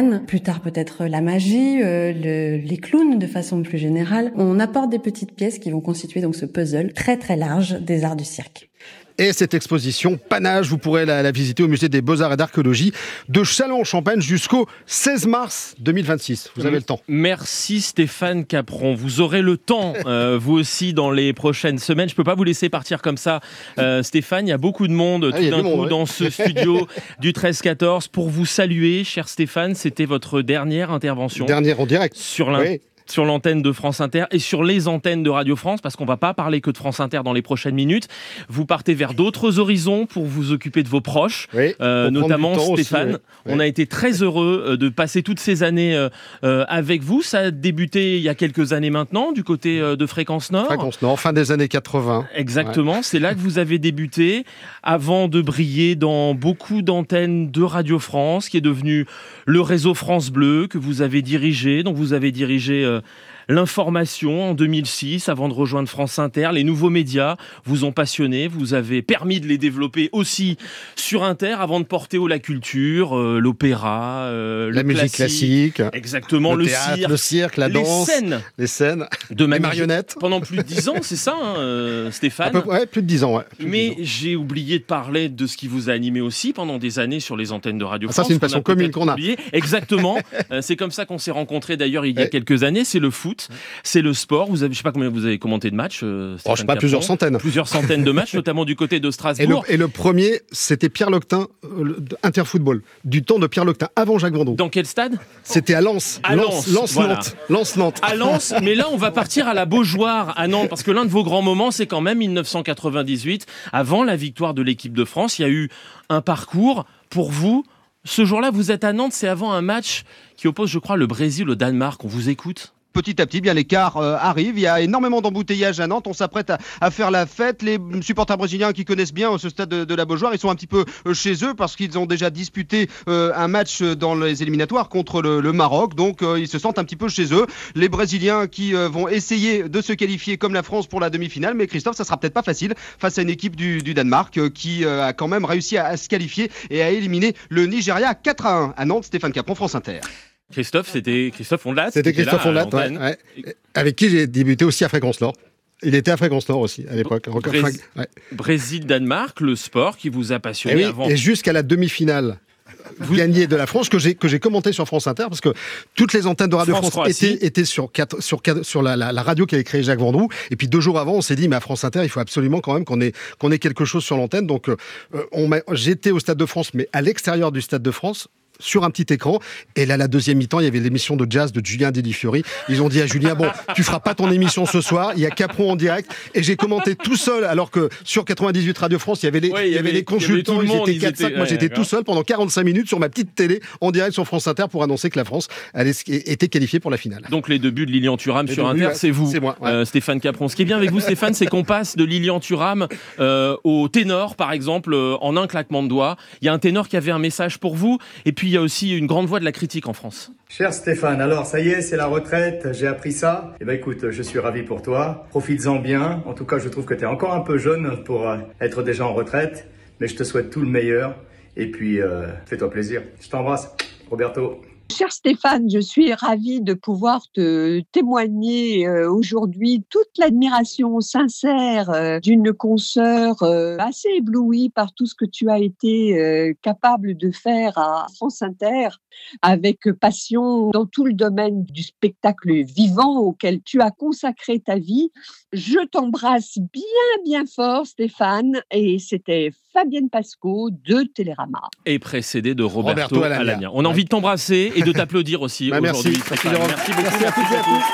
contemporaine, plus tard peut-être la magie, euh, le, les clowns de façon plus générale. On apporte des petites pièces qui vont constituer donc ce puzzle très très large des arts du cirque. Et cette exposition Panache, vous pourrez la, la visiter au musée des Beaux-Arts et d'Archéologie de Châlons-en-Champagne jusqu'au seize mars deux mille vingt-six. Vous avez le temps. Merci Stéphane Capron. Vous aurez le temps, euh, vous aussi, dans les prochaines semaines. Je ne peux pas vous laisser partir comme ça, euh, Stéphane. Il y a beaucoup de monde ah, tout d'un coup monde, ouais. dans ce studio du treize quatorze. Pour vous saluer, cher Stéphane, c'était votre dernière intervention. Dernière en direct. Sur l'un. Oui. Sur l'antenne de France Inter et sur les antennes de Radio France, parce qu'on ne va pas parler que de France Inter dans les prochaines minutes. Vous partez vers d'autres horizons pour vous occuper de vos proches, oui, euh, notamment Stéphane. Aussi, oui. On a été très heureux de passer toutes ces années euh, avec vous. Ça a débuté il y a quelques années maintenant, du côté de Fréquence Nord. Fréquence Nord, fin des années quatre-vingts. Exactement, ouais. C'est là que vous avez débuté, avant de briller dans beaucoup d'antennes de Radio France, qui est devenu le réseau France Bleu, que vous avez dirigé, donc vous avez dirigé... Euh, l'information en deux mille six, avant de rejoindre France Inter. Les nouveaux médias vous ont passionné, vous avez permis de les développer aussi sur Inter avant de porter haut la culture, euh, l'opéra, euh, la le musique classique, classique, exactement, le, le théâtre, cirque, le cirque, la danse, les scènes, les scènes, de les marionnettes. Pendant plus de dix ans, c'est ça, hein, euh, Stéphane. À peu, ouais, plus de dix ans. Ouais, Mais j'ai oublié de parler de ce qui vous a animé aussi pendant des années sur les antennes de Radio ah, France. Ça, c'est une passion qu'on commune qu'on a. Oublié. Exactement. euh, c'est comme ça qu'on s'est rencontrés d'ailleurs il y a ouais. quelques années. C'est le foot, c'est le sport. Vous avez, je sais pas combien vous avez commenté de matchs. Euh, oh, je sais pas, plusieurs centaines. Plusieurs centaines de matchs, notamment du côté de Strasbourg. Et le, et le premier, c'était Pierre Loctin, euh, Interfootball, du temps de Pierre Loctin, avant Jacques Vendroux. Dans quel stade ? C'était à Lens. À Lens, Lens, Lens, voilà. Nantes. Lens, Nantes. À Lens, mais là, on va partir à la Beaujoire, à Nantes, parce que l'un de vos grands moments, c'est quand même dix-neuf cent quatre-vingt-dix-huit. Avant la victoire de l'équipe de France, il y a eu un parcours pour vous. Ce jour-là, vous êtes à Nantes, c'est avant un match qui oppose, je crois, le Brésil au Danemark. On vous écoute ? Petit à petit, bien l'écart euh, arrive. Il y a énormément d'embouteillages à Nantes. On s'apprête à, à faire la fête. Les supporters brésiliens qui connaissent bien ce stade de, de la Beaujoire, ils sont un petit peu euh, chez eux parce qu'ils ont déjà disputé euh, un match dans les éliminatoires contre le, le Maroc. Donc, euh, ils se sentent un petit peu chez eux. Les Brésiliens qui euh, vont essayer de se qualifier comme la France pour la demi-finale. Mais Christophe, ça sera peut-être pas facile face à une équipe du, du Danemark euh, qui euh, a quand même réussi à, à se qualifier et à éliminer le Nigeria quatre à un à Nantes. Stéphane Capron, France Inter. Christophe, c'était Christophe Ondelat. C'était Christophe Ondelat, ouais, ouais. Avec qui j'ai débuté aussi à Fréquence Nord. Il était à Fréquence Nord aussi, à l'époque. Brés... Ouais. Brésil-Danemark, le sport qui vous a passionné et oui, avant. Et jusqu'à la demi-finale vous... gagnée de la France, que j'ai, que j'ai commenté sur France Inter, parce que toutes les antennes de Radio France, France étaient, étaient sur, quatre, sur, quatre, sur la, la, la radio qu'avait créée Jacques Vendroux. Et puis deux jours avant, on s'est dit, mais à France Inter, il faut absolument quand même qu'on ait, qu'on ait quelque chose sur l'antenne. Donc euh, on m'a... j'étais au Stade de France, mais à l'extérieur du Stade de France, sur un petit écran, et là la deuxième mi-temps il y avait l'émission de jazz de Julien Dedifiori. Ils ont dit à Julien, bon, tu feras pas ton émission ce soir, il y a Capron en direct, et j'ai commenté tout seul, alors que sur quatre-vingt-dix-huit Radio France il y avait les, ouais, il y avait les consultants, ils étaient quatre cinq, moi j'étais ouais, tout seul pendant quarante-cinq minutes sur ma petite télé en direct sur France Inter pour annoncer que la France allait, était qualifiée pour la finale. Donc les deux buts de Lilian Thuram les sur Inter, buts, c'est vous, c'est moi, ouais. euh, Stéphane Capron. Ce qui est bien avec vous Stéphane, c'est qu'on passe de Lilian Thuram euh, au ténor par exemple, euh, en un claquement de doigts. Il y a un ténor qui avait un message pour vous, et puis il y a aussi une grande voix de la critique en France. Cher Stéphane, alors ça y est, c'est la retraite, j'ai appris ça. Eh bien écoute, je suis ravi pour toi, profites-en bien. En tout cas, je trouve que tu es encore un peu jeune pour euh, être déjà en retraite, mais je te souhaite tout le meilleur. Et puis, euh, fais-toi plaisir. Je t'embrasse, Roberto. Cher Stéphane, je suis ravie de pouvoir te témoigner euh, aujourd'hui toute l'admiration sincère euh, d'une consoeur euh, assez éblouie par tout ce que tu as été euh, capable de faire à France Inter avec passion dans tout le domaine du spectacle vivant auquel tu as consacré ta vie. Je t'embrasse bien, bien fort, Stéphane, et c'était Fabienne Pasco de Télérama. Et précédé de Roberto, Roberto Alagna. Alagna. On a envie de t'embrasser et de t'applaudir aussi bah, aujourd'hui. Merci. Merci, merci beaucoup. Merci à toutes et à tous.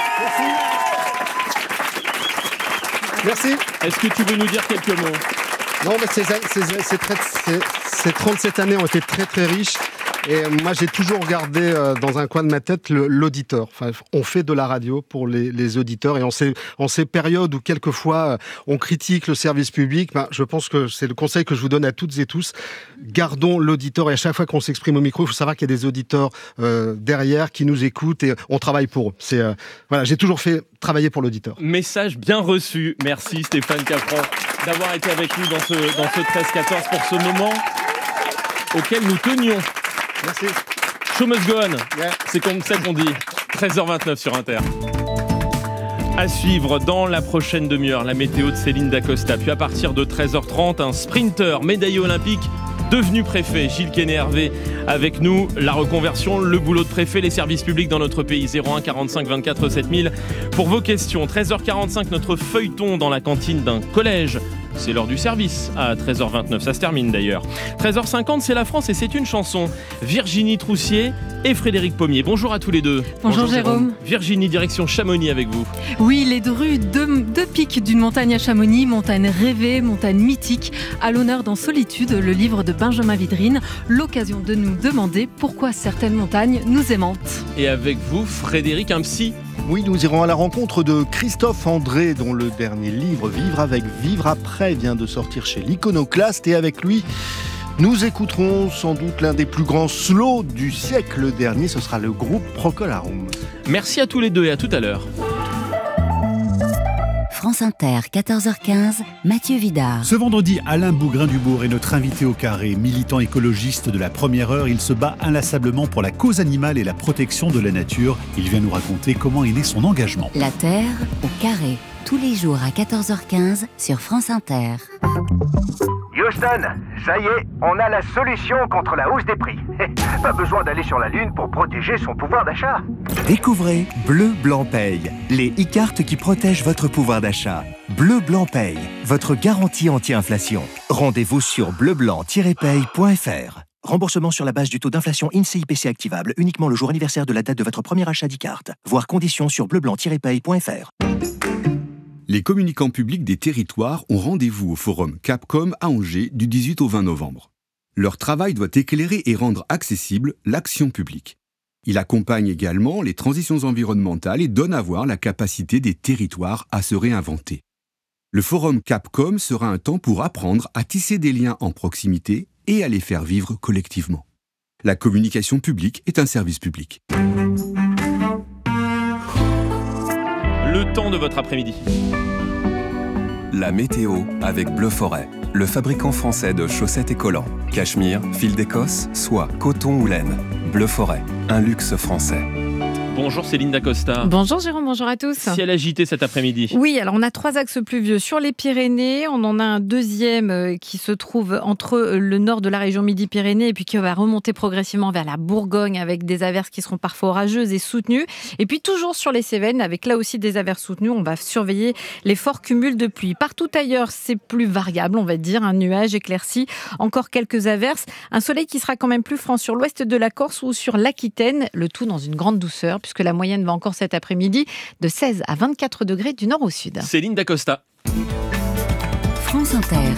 Merci. Merci. Est-ce que tu veux nous dire quelques mots ? Non, mais ces, ces, ces, ces, ces trente-sept années ont été très très riches. Et moi, j'ai toujours regardé euh, dans un coin de ma tête le, l'auditeur. Enfin, on fait de la radio pour les, les auditeurs. Et en ces, en ces périodes où quelquefois euh, on critique le service public, ben, je pense que c'est le conseil que je vous donne à toutes et tous. Gardons l'auditeur. Et à chaque fois qu'on s'exprime au micro, il faut savoir qu'il y a des auditeurs euh, derrière qui nous écoutent et on travaille pour eux. C'est, euh, voilà, j'ai toujours fait travailler pour l'auditeur. Message bien reçu. Merci Stéphane Capron d'avoir été avec nous dans ce, dans ce treize quatorze pour ce moment auquel nous tenions. Merci. Show must go on. Yeah. C'est comme ça qu'on dit. treize heures vingt-neuf sur Inter. À suivre dans la prochaine demi-heure, la météo de Céline Dacosta. Puis à partir de treize heures trente, un sprinter médaillé olympique devenu préfet, Gilles Kenney-Hervé, avec nous. La reconversion, le boulot de préfet, les services publics dans notre pays. zéro un quarante-cinq vingt-quatre sept mille pour vos questions. treize heures quarante-cinq, notre feuilleton dans la cantine d'un collège. C'est l'heure du service à treize heures vingt-neuf, ça se termine d'ailleurs. treize heures cinquante, c'est la France et c'est une chanson. Virginie Troussier et Frédéric Pommier. Bonjour à tous les deux. Bonjour, Bonjour Jérôme. Jérôme. Virginie, direction Chamonix avec vous. Oui, les deux rues, deux, deux pics d'une montagne à Chamonix, montagne rêvée, montagne mythique. À l'honneur dans Solitude, le livre de Benjamin Vidrine. L'occasion de nous demander pourquoi certaines montagnes nous aimantent. Et avec vous, Frédéric, un psy. Oui, nous irons à la rencontre de Christophe André, dont le dernier livre, Vivre avec, Vivre après, vient de sortir chez l'Iconoclaste. Et avec lui, nous écouterons sans doute l'un des plus grands slows du siècle dernier. Ce sera le groupe Procolarum. Merci à tous les deux et à tout à l'heure. France Inter, quatorze heures quinze, Mathieu Vidard. Ce vendredi, Alain Bougrain-Dubourg est notre invité au carré. Militant écologiste de la première heure, il se bat inlassablement pour la cause animale et la protection de la nature. Il vient nous raconter comment est né son engagement. La Terre au carré, tous les jours à quatorze heures quinze sur France Inter. Houston, ça y est, on a la solution contre la hausse des prix. Pas besoin d'aller sur la Lune pour protéger son pouvoir d'achat. Découvrez Bleu Blanc Paye, les e-cartes qui protègent votre pouvoir d'achat. Bleu Blanc Paye, votre garantie anti-inflation. Rendez-vous sur bleu blanc tiret paye point f r. Remboursement sur la base du taux d'inflation I N S E E I P C activable uniquement le jour anniversaire de la date de votre premier achat d'e-carte. Voir conditions sur bleu blanc tiret paye point f r. Les communicants publics des territoires ont rendez-vous au forum Capcom à Angers du dix-huit au vingt novembre. Leur travail doit éclairer et rendre accessible l'action publique. Il accompagne également les transitions environnementales et donne à voir la capacité des territoires à se réinventer. Le forum Capcom sera un temps pour apprendre à tisser des liens en proximité et à les faire vivre collectivement. La communication publique est un service public. Le temps de votre après-midi. La météo avec Bleu Forêt, le fabricant français de chaussettes et collants. Cachemire, fil d'Écosse, soie, coton ou laine. Bleu Forêt, un luxe français. Bonjour Céline Dacosta. Bonjour Jérôme, bonjour à tous. Ciel agité cet après-midi. Oui, alors on a trois axes pluvieux sur les Pyrénées. On en a un deuxième qui se trouve entre le nord de la région Midi-Pyrénées et puis qui va remonter progressivement vers la Bourgogne avec des averses qui seront parfois orageuses et soutenues. Et puis toujours sur les Cévennes avec là aussi des averses soutenues. On va surveiller les forts cumuls de pluie. Partout ailleurs, c'est plus variable, on va dire. Un nuage éclairci, encore quelques averses. Un soleil qui sera quand même plus franc sur l'ouest de la Corse ou sur l'Aquitaine. Le tout dans une grande douceur, puisque la moyenne va encore cet après-midi de seize à vingt-quatre degrés du nord au sud. Céline Dacosta. France Inter.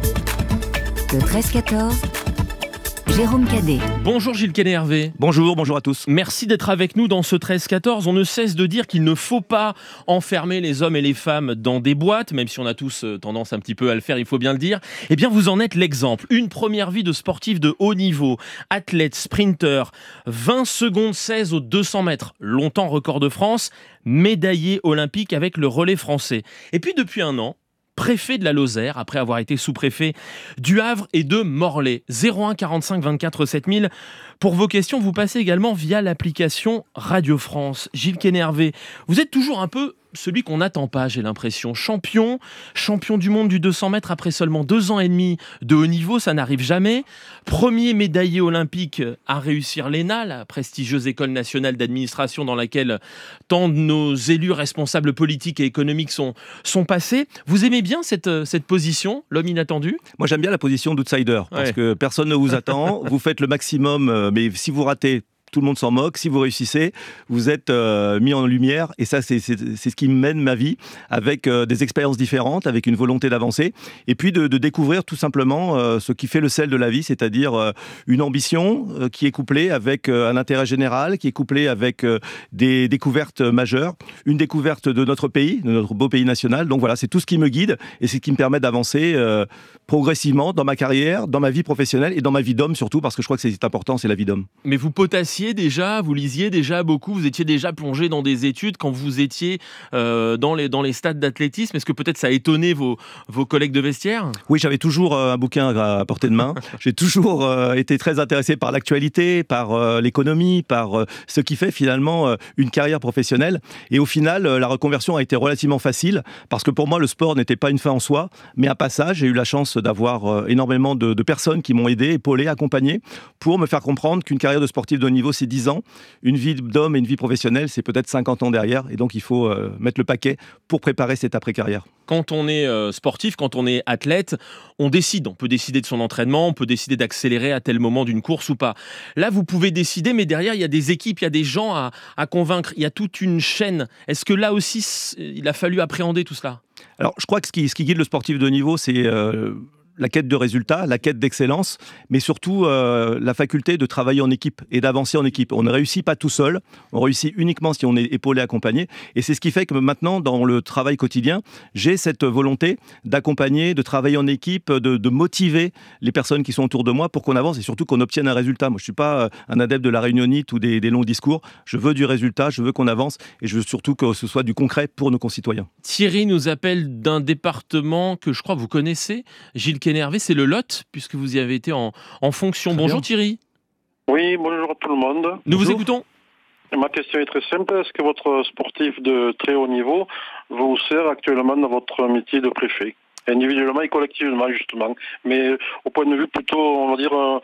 Le treize quatorze, Jérôme Cadet. Bonjour Gilles Kenney-Hervé. Bonjour, bonjour à tous. Merci d'être avec nous dans ce treize quatorze. On ne cesse de dire qu'il ne faut pas enfermer les hommes et les femmes dans des boîtes, même si on a tous tendance un petit peu à le faire, il faut bien le dire. Eh bien, vous en êtes l'exemple. Une première vie de sportif de haut niveau, athlète, sprinter, vingt secondes seize aux deux cents mètres, longtemps record de France, médaillé olympique avec le relais français. Et puis depuis un an, préfet de la Lozère, après avoir été sous-préfet du Havre et de Morlaix. zéro un quarante-cinq vingt-quatre sept mille. Pour vos questions, vous passez également via l'application Radio France. Gilles Kenney-Hervé, vous êtes toujours un peu celui qu'on n'attend pas, j'ai l'impression. Champion, champion du monde du deux cents mètres après seulement deux ans et demi de haut niveau, ça n'arrive jamais. Premier médaillé olympique à réussir l'E N A, la prestigieuse école nationale d'administration dans laquelle tant de nos élus responsables politiques et économiques sont, sont passés. Vous aimez bien cette, cette position, l'homme inattendu ? Moi, j'aime bien la position d'outsider, parce ouais. que personne ne vous attend, vous faites le maximum, mais si vous ratez, tout le monde s'en moque. Si vous réussissez, vous êtes euh, mis en lumière. Et ça, c'est, c'est, c'est ce qui mène ma vie, avec euh, des expériences différentes, avec une volonté d'avancer. Et puis de, de découvrir tout simplement euh, ce qui fait le sel de la vie, c'est-à-dire euh, une ambition euh, qui est couplée avec euh, un intérêt général, qui est couplée avec euh, des découvertes majeures. Une découverte de notre pays, de notre beau pays national. Donc voilà, c'est tout ce qui me guide et c'est ce qui me permet d'avancer euh, progressivement dans ma carrière, dans ma vie professionnelle et dans ma vie d'homme surtout, parce que je crois que c'est important, c'est la vie d'homme. Mais vous potassiez connaissiez déjà, vous lisiez déjà beaucoup, vous étiez déjà plongé dans des études quand vous étiez euh, dans, les, dans les stades d'athlétisme. Est-ce que peut-être ça a étonné vos, vos collègues de vestiaire ? Oui, j'avais toujours euh, un bouquin à portée de main. J'ai toujours euh, été très intéressé par l'actualité, par euh, l'économie, par euh, ce qui fait finalement euh, une carrière professionnelle. Et au final, euh, la reconversion a été relativement facile parce que pour moi, le sport n'était pas une fin en soi, mais un passage. J'ai eu la chance d'avoir euh, énormément de, de personnes qui m'ont aidé, épaulé, accompagné pour me faire comprendre qu'une carrière de sportif de haut niveau, c'est dix ans. Une vie d'homme et une vie professionnelle, c'est peut-être cinquante ans derrière. Et donc, il faut euh, mettre le paquet pour préparer cette après-carrière. Quand on est euh, sportif, quand on est athlète, on décide. On peut décider de son entraînement, on peut décider d'accélérer à tel moment d'une course ou pas. Là, vous pouvez décider, mais derrière, il y a des équipes, il y a des gens à, à convaincre. Il y a toute une chaîne. Est-ce que là aussi, il a fallu appréhender tout cela ? Alors, je crois que ce qui, ce qui guide le sportif de haut niveau, c'est euh, la quête de résultats, la quête d'excellence, mais surtout euh, la faculté de travailler en équipe et d'avancer en équipe. On ne réussit pas tout seul, on réussit uniquement si on est épaulé, accompagné. Et c'est ce qui fait que maintenant, dans le travail quotidien, j'ai cette volonté d'accompagner, de travailler en équipe, de, de motiver les personnes qui sont autour de moi pour qu'on avance et surtout qu'on obtienne un résultat. Moi, je ne suis pas un adepte de la réunionnite ou des, des longs discours. Je veux du résultat, je veux qu'on avance et je veux surtout que ce soit du concret pour nos concitoyens. Thierry nous appelle d'un département que je crois que vous connaissez, Gilles Kennervé, c'est le Lot, puisque vous y avez été en, en fonction. Très bonjour bien. Thierry. Oui, bonjour à tout le monde. Nous Bonjour. vous écoutons. Ma question est très simple. Est-ce que votre sportif de très haut niveau vous sert actuellement dans votre métier de préfet ? Individuellement et collectivement, justement. Mais au point de vue plutôt, on va dire, euh,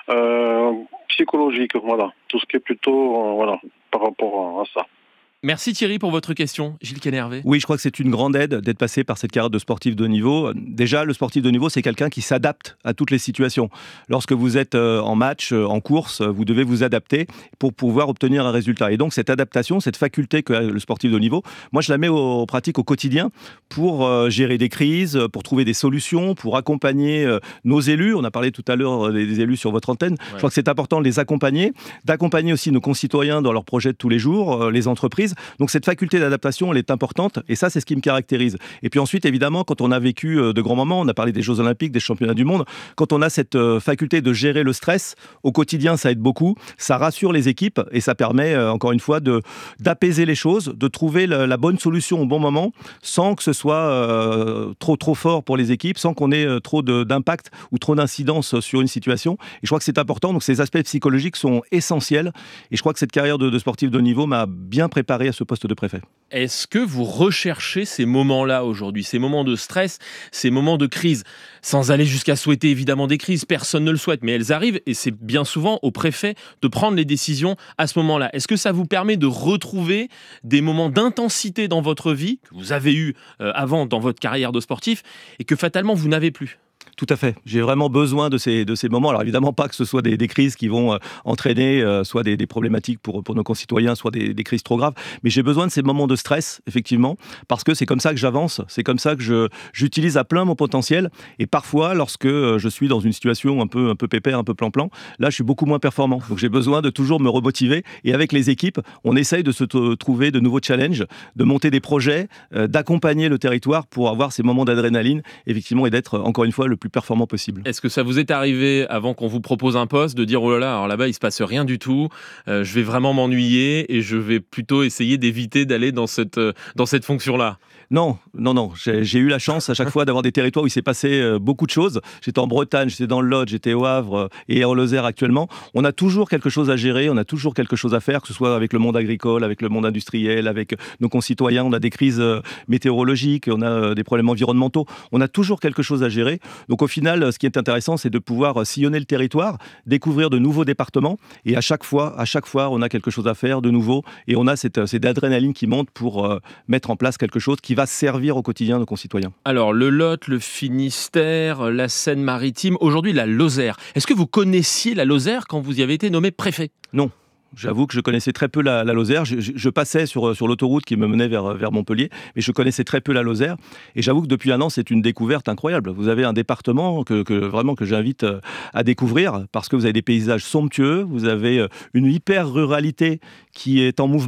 euh, psychologique, voilà. Tout ce qui est plutôt, euh, voilà, par rapport à ça. Merci Thierry pour votre question, Gilles Kennervé. Oui, je crois que c'est une grande aide d'être passé par cette carrière de sportif de haut niveau. Déjà, le sportif de haut niveau, c'est quelqu'un qui s'adapte à toutes les situations. Lorsque vous êtes en match, en course, vous devez vous adapter pour pouvoir obtenir un résultat. Et donc, cette adaptation, cette faculté que le sportif de haut niveau, moi, je la mets en pratique au quotidien pour gérer des crises, pour trouver des solutions, pour accompagner nos élus. On a parlé tout à l'heure des élus sur votre antenne. Ouais. Je crois que c'est important de les accompagner, d'accompagner aussi nos concitoyens dans leurs projets de tous les jours, les entreprises. Donc cette faculté d'adaptation, elle est importante et ça, c'est ce qui me caractérise. Et puis ensuite, évidemment, quand on a vécu de grands moments, on a parlé des Jeux Olympiques, des Championnats du Monde, quand on a cette faculté de gérer le stress, au quotidien, ça aide beaucoup, ça rassure les équipes et ça permet, encore une fois, de, d'apaiser les choses, de trouver la, la bonne solution au bon moment, sans que ce soit euh, trop, trop fort pour les équipes, sans qu'on ait trop de, d'impact ou trop d'incidence sur une situation. Et je crois que c'est important, donc ces aspects psychologiques sont essentiels et je crois que cette carrière de, de sportif de haut niveau m'a bien préparé à ce poste de préfet. Est-ce que vous recherchez ces moments-là aujourd'hui, ces moments de stress, ces moments de crise, sans aller jusqu'à souhaiter évidemment des crises, personne ne le souhaite, mais elles arrivent et c'est bien souvent au préfet de prendre les décisions à ce moment-là. Est-ce que ça vous permet de retrouver des moments d'intensité dans votre vie que vous avez eu euh, avant dans votre carrière de sportif et que fatalement vous n'avez plus ? Tout à fait. J'ai vraiment besoin de ces, de ces moments. Alors évidemment pas que ce soit des, des crises qui vont euh, entraîner euh, soit des, des problématiques pour, pour nos concitoyens, soit des, des crises trop graves. Mais j'ai besoin de ces moments de stress, effectivement, parce que c'est comme ça que j'avance. C'est comme ça que je, j'utilise à plein mon potentiel. Et parfois, lorsque euh, je suis dans une situation un peu, un peu pépère, un peu plan-plan, là, je suis beaucoup moins performant. Donc j'ai besoin de toujours me remotiver. Et avec les équipes, on essaye de se t- trouver de nouveaux challenges, de monter des projets, euh, d'accompagner le territoire pour avoir ces moments d'adrénaline, effectivement, et d'être, encore une fois, le plus performant possible. Est-ce que ça vous est arrivé, avant qu'on vous propose un poste, de dire « Oh là là, alors là-bas, il ne se passe rien du tout, euh, je vais vraiment m'ennuyer et je vais plutôt essayer d'éviter d'aller dans cette, euh, dans cette fonction-là » ? Non, non, non. J'ai, j'ai eu la chance à chaque fois d'avoir des territoires où il s'est passé euh, beaucoup de choses. J'étais en Bretagne, j'étais dans le Lot, j'étais au Havre euh, et en Lozère actuellement. On a toujours quelque chose à gérer, on a toujours quelque chose à faire, que ce soit avec le monde agricole, avec le monde industriel, avec nos concitoyens. On a des crises euh, météorologiques, on a euh, des problèmes environnementaux. On a toujours quelque chose à gérer. Donc au final, ce qui est intéressant, c'est de pouvoir sillonner le territoire, découvrir de nouveaux départements. Et à chaque fois, à chaque fois, on a quelque chose à faire de nouveau. Et on a cette, cette adrénaline qui monte pour euh, mettre en place quelque chose qui va servir au quotidien nos concitoyens. Alors, le Lot, le Finistère, la Seine-Maritime, aujourd'hui la Lozère. Est-ce que vous connaissiez la Lozère quand vous y avez été nommé préfet ? Non. J'avoue que je connaissais très peu la, la Lozère. Je, je, je passais sur, sur l'autoroute qui me menait vers, vers Montpellier, mais je connaissais très peu la Lozère. Et j'avoue que depuis un an, c'est une découverte incroyable. Vous avez un département que, que vraiment que j'invite à découvrir parce que vous avez des paysages somptueux, vous avez une hyper ruralité qui est en mouvement.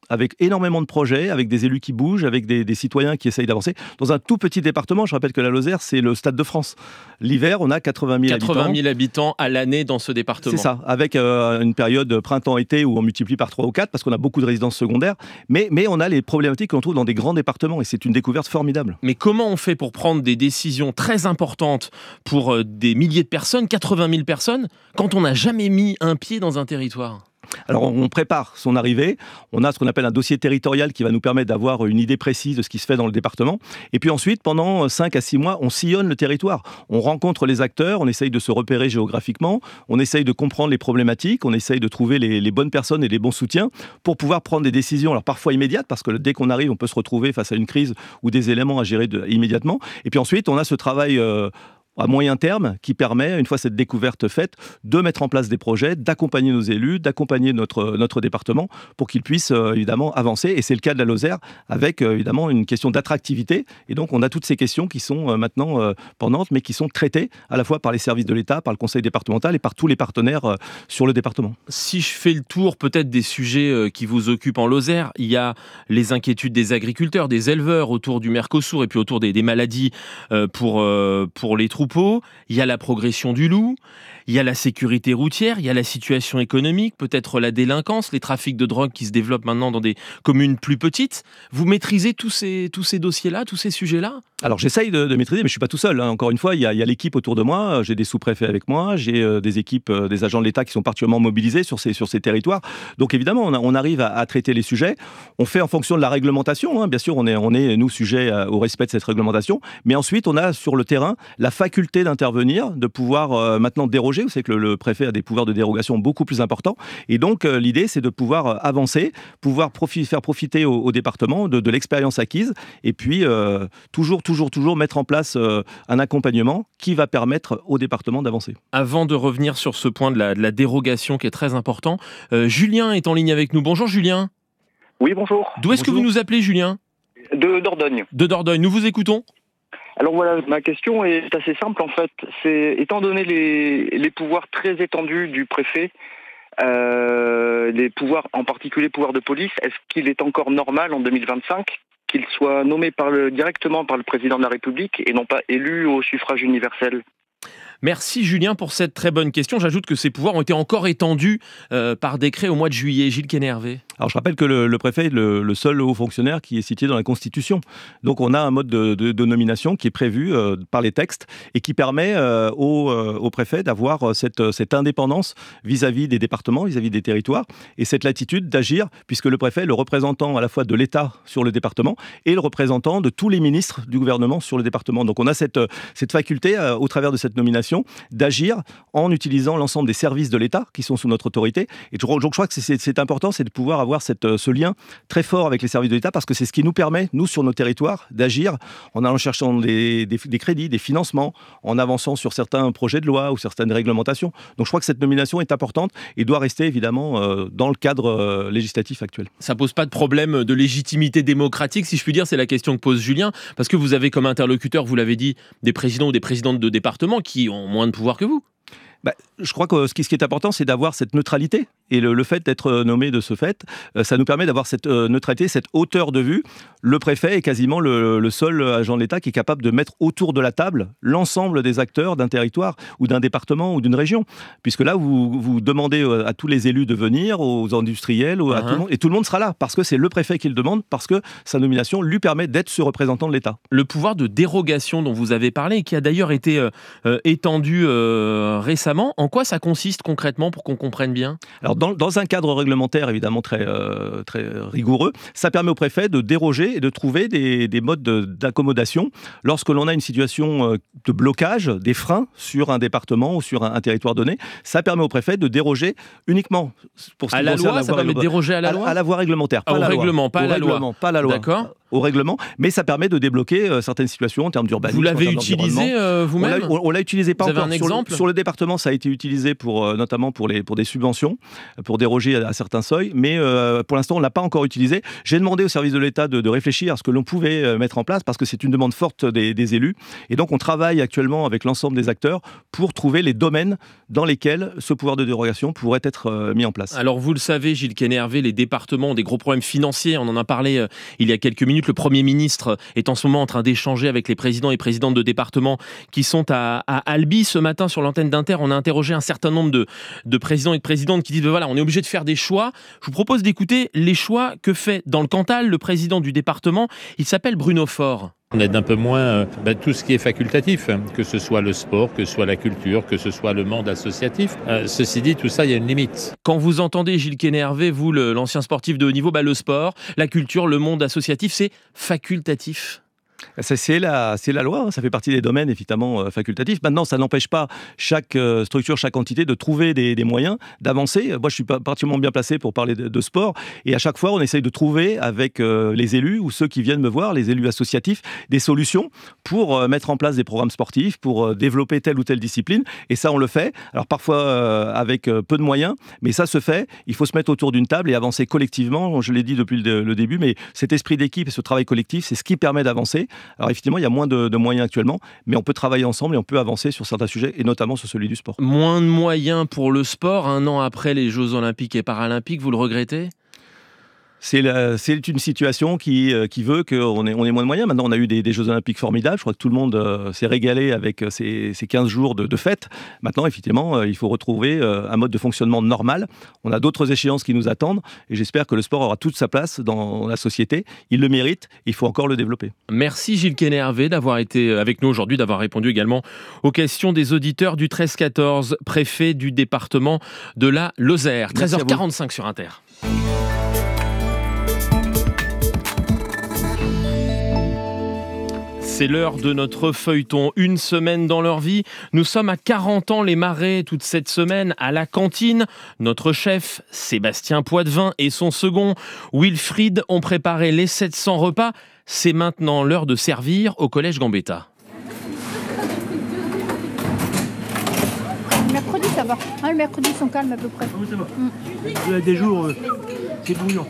avec énormément de projets, avec des élus qui bougent, avec des, des citoyens qui essayent d'avancer. Dans un tout petit département, je rappelle que la Lozère, c'est le Stade de France. L'hiver, on a quatre-vingt mille habitants. quatre-vingt mille habitants à l'année dans ce département. C'est ça, avec euh, une période printemps-été où on multiplie par trois ou quatre, parce qu'on a beaucoup de résidences secondaires, mais, mais on a les problématiques qu'on trouve dans des grands départements, et c'est une découverte formidable. Mais comment on fait pour prendre des décisions très importantes pour euh, des milliers de personnes, quatre-vingt mille personnes, quand on n'a jamais mis un pied dans un territoire ? Alors on prépare son arrivée, on a ce qu'on appelle un dossier territorial qui va nous permettre d'avoir une idée précise de ce qui se fait dans le département, et puis ensuite pendant cinq à six mois on sillonne le territoire, on rencontre les acteurs, on essaye de se repérer géographiquement, on essaye de comprendre les problématiques, on essaye de trouver les, les bonnes personnes et les bons soutiens pour pouvoir prendre des décisions, alors parfois immédiates, parce que dès qu'on arrive on peut se retrouver face à une crise ou des éléments à gérer de, immédiatement, et puis ensuite on a ce travail euh, à moyen terme, qui permet, une fois cette découverte faite, de mettre en place des projets, d'accompagner nos élus, d'accompagner notre, notre département pour qu'ils puissent euh, évidemment avancer. Et c'est le cas de la Lozère, avec euh, évidemment une question d'attractivité. Et donc on a toutes ces questions qui sont euh, maintenant euh, pendantes, mais qui sont traitées à la fois par les services de l'État, par le conseil départemental et par tous les partenaires euh, sur le département. Si je fais le tour peut-être des sujets euh, qui vous occupent en Lozère, il y a les inquiétudes des agriculteurs, des éleveurs autour du Mercosur et puis autour des, des maladies euh, pour, euh, pour les troupeaux. Il y a la progression du loup, il y a la sécurité routière, il y a la situation économique, peut-être la délinquance, les trafics de drogue qui se développent maintenant dans des communes plus petites. Vous maîtrisez tous ces, tous ces dossiers-là, tous ces sujets-là ? Alors j'essaye de, de maîtriser, mais je ne suis pas tout seul. Hein. Encore une fois, il y a, il y a l'équipe autour de moi, j'ai des sous-préfets avec moi, j'ai euh, des équipes, euh, des agents de l'État qui sont particulièrement mobilisés sur ces, sur ces territoires. Donc évidemment, on, a, on arrive à, à traiter les sujets. On fait en fonction de la réglementation. Hein. Bien sûr, on est, on est, nous, sujets au respect de cette réglementation. Mais ensuite, on a sur le terrain la faculté d'intervenir, de pouvoir euh, maintenant déroger. Vous savez que le, le préfet a des pouvoirs de dérogation beaucoup plus importants. Et donc, euh, l'idée, c'est de pouvoir euh, avancer, pouvoir profi- faire profiter au, au département de, de l'expérience acquise et puis euh, toujours, toujours, toujours mettre en place euh, un accompagnement qui va permettre au département d'avancer. Avant de revenir sur ce point de la, de la dérogation qui est très important, euh, Julien est en ligne avec nous. Bonjour Julien. Oui, bonjour. D'où est-ce bonjour. que vous nous appelez, Julien ? De Dordogne. De Dordogne, nous vous écoutons. Alors voilà, ma question est assez simple en fait. C'est, étant donné les, les pouvoirs très étendus du préfet, euh, les pouvoirs, en particulier pouvoirs de police, est-ce qu'il est encore normal en deux mille vingt-cinq qu'il soit nommé par le, directement par le président de la République et non pas élu au suffrage universel ? Merci Julien pour cette très bonne question. J'ajoute que ces pouvoirs ont été encore étendus euh, par décret au mois de juillet. Gilles Kennervé. Alors je rappelle que le, le préfet est le, le seul haut fonctionnaire qui est cité dans la Constitution. Donc on a un mode de, de, de nomination qui est prévu euh, par les textes et qui permet euh, au, euh, au préfet d'avoir cette, cette indépendance vis-à-vis des départements, vis-à-vis des territoires et cette latitude d'agir puisque le préfet est le représentant à la fois de l'État sur le département et le représentant de tous les ministres du gouvernement sur le département. Donc on a cette, cette faculté euh, au travers de cette nomination d'agir en utilisant l'ensemble des services de l'État qui sont sous notre autorité. Et je, je crois que c'est, c'est important, c'est de pouvoir avoir cette, ce lien très fort avec les services de l'État parce que c'est ce qui nous permet, nous, sur nos territoires, d'agir en allant chercher des, des, des crédits, des financements, en avançant sur certains projets de loi ou certaines réglementations. Donc je crois que cette nomination est importante et doit rester évidemment euh, dans le cadre euh, législatif actuel. Ça pose pas de problème de légitimité démocratique, si je puis dire, c'est la question que pose Julien, parce que vous avez comme interlocuteur, vous l'avez dit, des présidents ou des présidentes de départements qui ont moins de pouvoir que vous. Bah, je crois que ce qui, ce qui est important, c'est d'avoir cette neutralité. Et le, le fait d'être nommé de ce fait, euh, ça nous permet d'avoir cette euh, neutralité, cette hauteur de vue. Le préfet est quasiment le, le seul agent de l'État qui est capable de mettre autour de la table l'ensemble des acteurs d'un territoire ou d'un département ou d'une région. Puisque là, vous, vous demandez à tous les élus de venir, aux industriels, à uh-huh. tout le monde, et tout le monde sera là. Parce que c'est le préfet qui le demande, parce que sa nomination lui permet d'être ce représentant de l'État. Le pouvoir de dérogation dont vous avez parlé, qui a d'ailleurs été euh, euh, étendu euh, récemment, en quoi ça consiste concrètement pour qu'on comprenne bien ? Alors dans, dans un cadre réglementaire évidemment très, euh, très rigoureux, ça permet au préfet de déroger et de trouver des, des modes de, d'accommodation lorsque l'on a une situation de blocage, des freins sur un département ou sur un, un territoire donné. Ça permet au préfet de déroger uniquement pour ce qui à la loi, la ça permet de déroger à la loi, à, à la voie réglementaire, pas, pas, la la règlement, loi. pas, Au la règlement, loi. pas la loi. D'accord. au règlement, mais ça permet de débloquer euh, certaines situations en termes d'urbanisme. Vous l'avez utilisé euh, vous-même ? On l'a, on l'a utilisé pas vous encore. Avez un sur, exemple le, sur le département, ça a été utilisé pour, euh, notamment pour, les, pour des subventions, pour déroger à, à certains seuils, mais euh, pour l'instant, on ne l'a pas encore utilisé. J'ai demandé au service de l'État de, de réfléchir à ce que l'on pouvait euh, mettre en place, parce que c'est une demande forte des, des élus. Et donc, on travaille actuellement avec l'ensemble des acteurs pour trouver les domaines dans lesquels ce pouvoir de dérogation pourrait être euh, mis en place. Alors, vous le savez, Gilles Kene-Hervé, les départements ont des gros problèmes financiers. On en a parlé euh, il y a quelques minutes. Le Premier ministre est en ce moment en train d'échanger avec les présidents et présidentes de départements qui sont à, à Albi. Ce matin, sur l'antenne d'Inter, on a interrogé un certain nombre de, de présidents et de présidentes qui disent ben voilà, on est obligé de faire des choix. Je vous propose d'écouter les choix que fait dans le Cantal le président du département. Il s'appelle Bruno Faure. On aide un peu moins euh, bah, tout ce qui est facultatif, hein, que ce soit le sport, que ce soit la culture, que ce soit le monde associatif. Euh, ceci dit, tout ça, il y a une limite. Quand vous entendez Gilles Kene-Hervé, vous, le, l'ancien sportif de haut niveau, bah, le sport, la culture, le monde associatif, c'est facultatif. C'est, c'est, la, c'est la loi, hein, ça fait partie des domaines évidemment euh, facultatifs. Maintenant, ça n'empêche pas chaque euh, structure, chaque entité de trouver des, des moyens d'avancer. Moi, je suis pas particulièrement bien placé pour parler de, de sport. Et à chaque fois, on essaye de trouver avec euh, les élus ou ceux qui viennent me voir, les élus associatifs, des solutions pour euh, mettre en place des programmes sportifs, pour euh, développer telle ou telle discipline. Et ça, on le fait. Alors parfois euh, avec euh, peu de moyens, mais ça se fait. Il faut se mettre autour d'une table et avancer collectivement. Je l'ai dit depuis le, le début, mais cet esprit d'équipe et ce travail collectif, c'est ce qui permet d'avancer. Alors effectivement, il y a moins de, de moyens actuellement, mais on peut travailler ensemble et on peut avancer sur certains sujets, et notamment sur celui du sport. Moins de moyens pour le sport, un an après les Jeux Olympiques et Paralympiques, vous le regrettez ? C'est, la, c'est une situation qui, euh, qui veut qu'on ait, on ait moins de moyens. Maintenant, on a eu des, des Jeux Olympiques formidables. Je crois que tout le monde euh, s'est régalé avec ces, ces quinze jours de, de fête. Maintenant, effectivement, euh, il faut retrouver euh, un mode de fonctionnement normal. On a d'autres échéances qui nous attendent et j'espère que le sport aura toute sa place dans la société. Il le mérite. Il faut encore le développer. Merci Gilles Kene-Hervé d'avoir été avec nous aujourd'hui, d'avoir répondu également aux questions des auditeurs du treize quatorze, préfet du département de la Lozère. treize heures quarante-cinq sur Inter. C'est l'heure de notre feuilleton. Une semaine dans leur vie. Nous sommes à quarante ans les Marais toute cette semaine à la cantine. Notre chef, Sébastien Poitvin, et son second, Wilfried, ont préparé les sept cents repas. C'est maintenant l'heure de servir au collège Gambetta. Le mercredi, ça va. Ah, le mercredi, ils sont calmes à peu près. Oui, ça va. Mm. Il y a des jours, euh, c'est bouillant.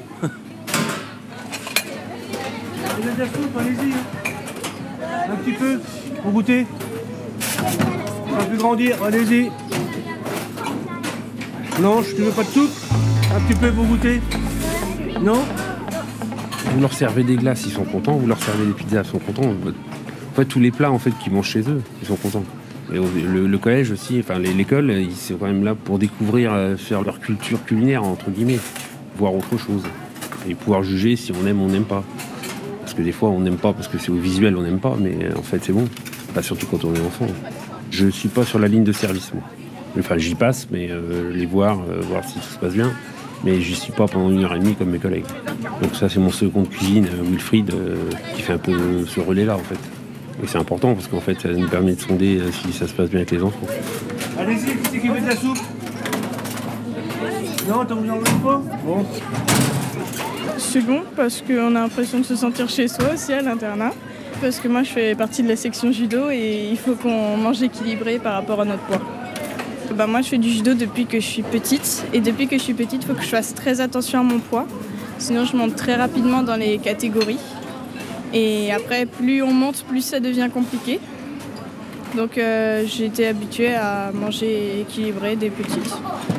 Il y a de la soupe, allez-y. Un petit peu, pour goûter. Ça va plus grandir, allez-y. Blanche, tu veux pas de soupe? Un petit peu pour goûter? Non? Vous leur servez des glaces, ils sont contents. Vous leur servez des pizzas, ils sont contents. En fait, tous les plats en fait, qu'ils mangent chez eux, ils sont contents. Et le, le collège aussi, enfin l'école, ils sont quand même là pour découvrir, faire leur culture culinaire, entre guillemets. Voir autre chose. Et pouvoir juger si on aime ou on n'aime pas. Parce que des fois, on n'aime pas, parce que c'est au visuel, on n'aime pas, mais en fait, c'est bon. Pas surtout quand on est enfant. Je ne suis pas sur la ligne de service, moi. Enfin, j'y passe, mais euh, les voir, euh, voir si tout se passe bien. Mais j'y suis pas pendant une heure et demie comme mes collègues. Donc ça, c'est mon second de cuisine, Wilfried, euh, qui fait un peu ce relais-là, en fait. Et c'est important, parce qu'en fait, ça nous permet de sonder euh, si ça se passe bien avec les enfants. Allez-y, qui c'est qui veut de la soupe? Non, t'en veux pas? Bon. C'est bon parce qu'on a l'impression de se sentir chez soi aussi à l'internat. Parce que moi je fais partie de la section judo et il faut qu'on mange équilibré par rapport à notre poids. Bah, moi je fais du judo depuis que je suis petite et depuis que je suis petite il faut que je fasse très attention à mon poids. Sinon je monte très rapidement dans les catégories. Et après plus on monte plus ça devient compliqué. Donc euh, j'ai été habituée à manger équilibré dès petite.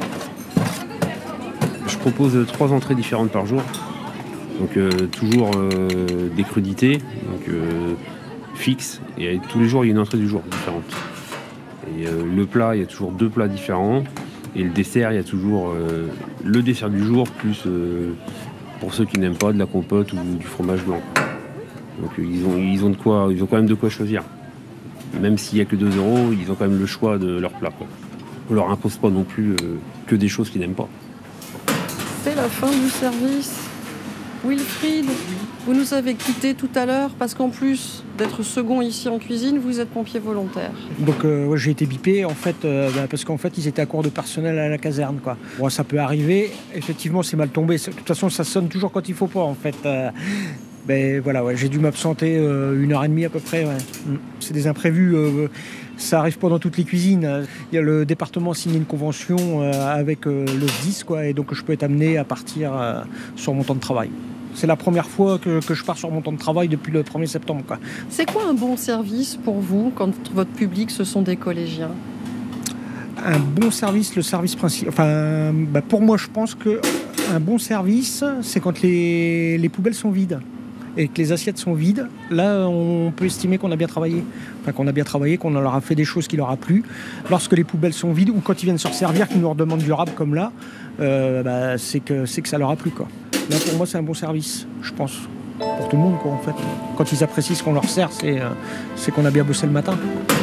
Je propose trois entrées différentes par jour. Donc euh, toujours euh, des crudités, donc euh, fixes, et tous les jours il y a une entrée du jour différente. Et euh, le plat, il y a toujours deux plats différents, et le dessert, il y a toujours euh, le dessert du jour, plus euh, pour ceux qui n'aiment pas, de la compote ou du fromage blanc. Donc euh, ils, ont, ils, ont de quoi, ils ont quand même de quoi choisir. Même s'il n'y a que deux euros, ils ont quand même le choix de leur plat, quoi. On leur impose pas non plus euh, que des choses qu'ils n'aiment pas. C'est la fin du service. Wilfried, vous nous avez quittés tout à l'heure parce qu'en plus d'être second ici en cuisine, vous êtes pompier volontaire. Donc euh, ouais, j'ai été bipé en fait euh, bah, parce qu'en fait ils étaient à court de personnel à la caserne, quoi. Bon, ça peut arriver, effectivement c'est mal tombé. De toute façon ça sonne toujours quand il faut pas en fait. Euh, Ben voilà, ouais, j'ai dû m'absenter euh, une heure et demie à peu près. Ouais. C'est des imprévus, euh, ça arrive pas dans toutes les cuisines. Il y a le département a signé une convention euh, avec euh, le S D I S, quoi, et donc je peux être amené à partir euh, sur mon temps de travail. C'est la première fois que, que je pars sur mon temps de travail depuis le premier septembre. Quoi. C'est quoi un bon service pour vous quand votre public, ce sont des collégiens ? Un bon service, le service principal. Enfin, bah pour moi, je pense qu'un bon service, c'est quand les, les poubelles sont vides et que les assiettes sont vides. Là, on peut estimer qu'on a bien travaillé. Enfin, qu'on a bien travaillé, qu'on leur a fait des choses qui leur a plu. Lorsque les poubelles sont vides ou quand ils viennent se resservir, qu'ils nous redemandent du rab comme là, euh, bah, c'est que, c'est que ça leur a plu, quoi. Là, pour moi, c'est un bon service, je pense, pour tout le monde, quoi, en fait. Quand ils apprécient ce qu'on leur sert, c'est, euh, c'est qu'on a bien bossé le matin.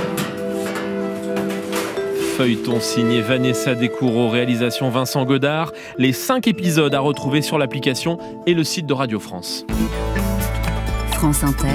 Feuilleton signé Vanessa Descoureaux, réalisation Vincent Godard. Les cinq épisodes à retrouver sur l'application et le site de Radio France. France Inter,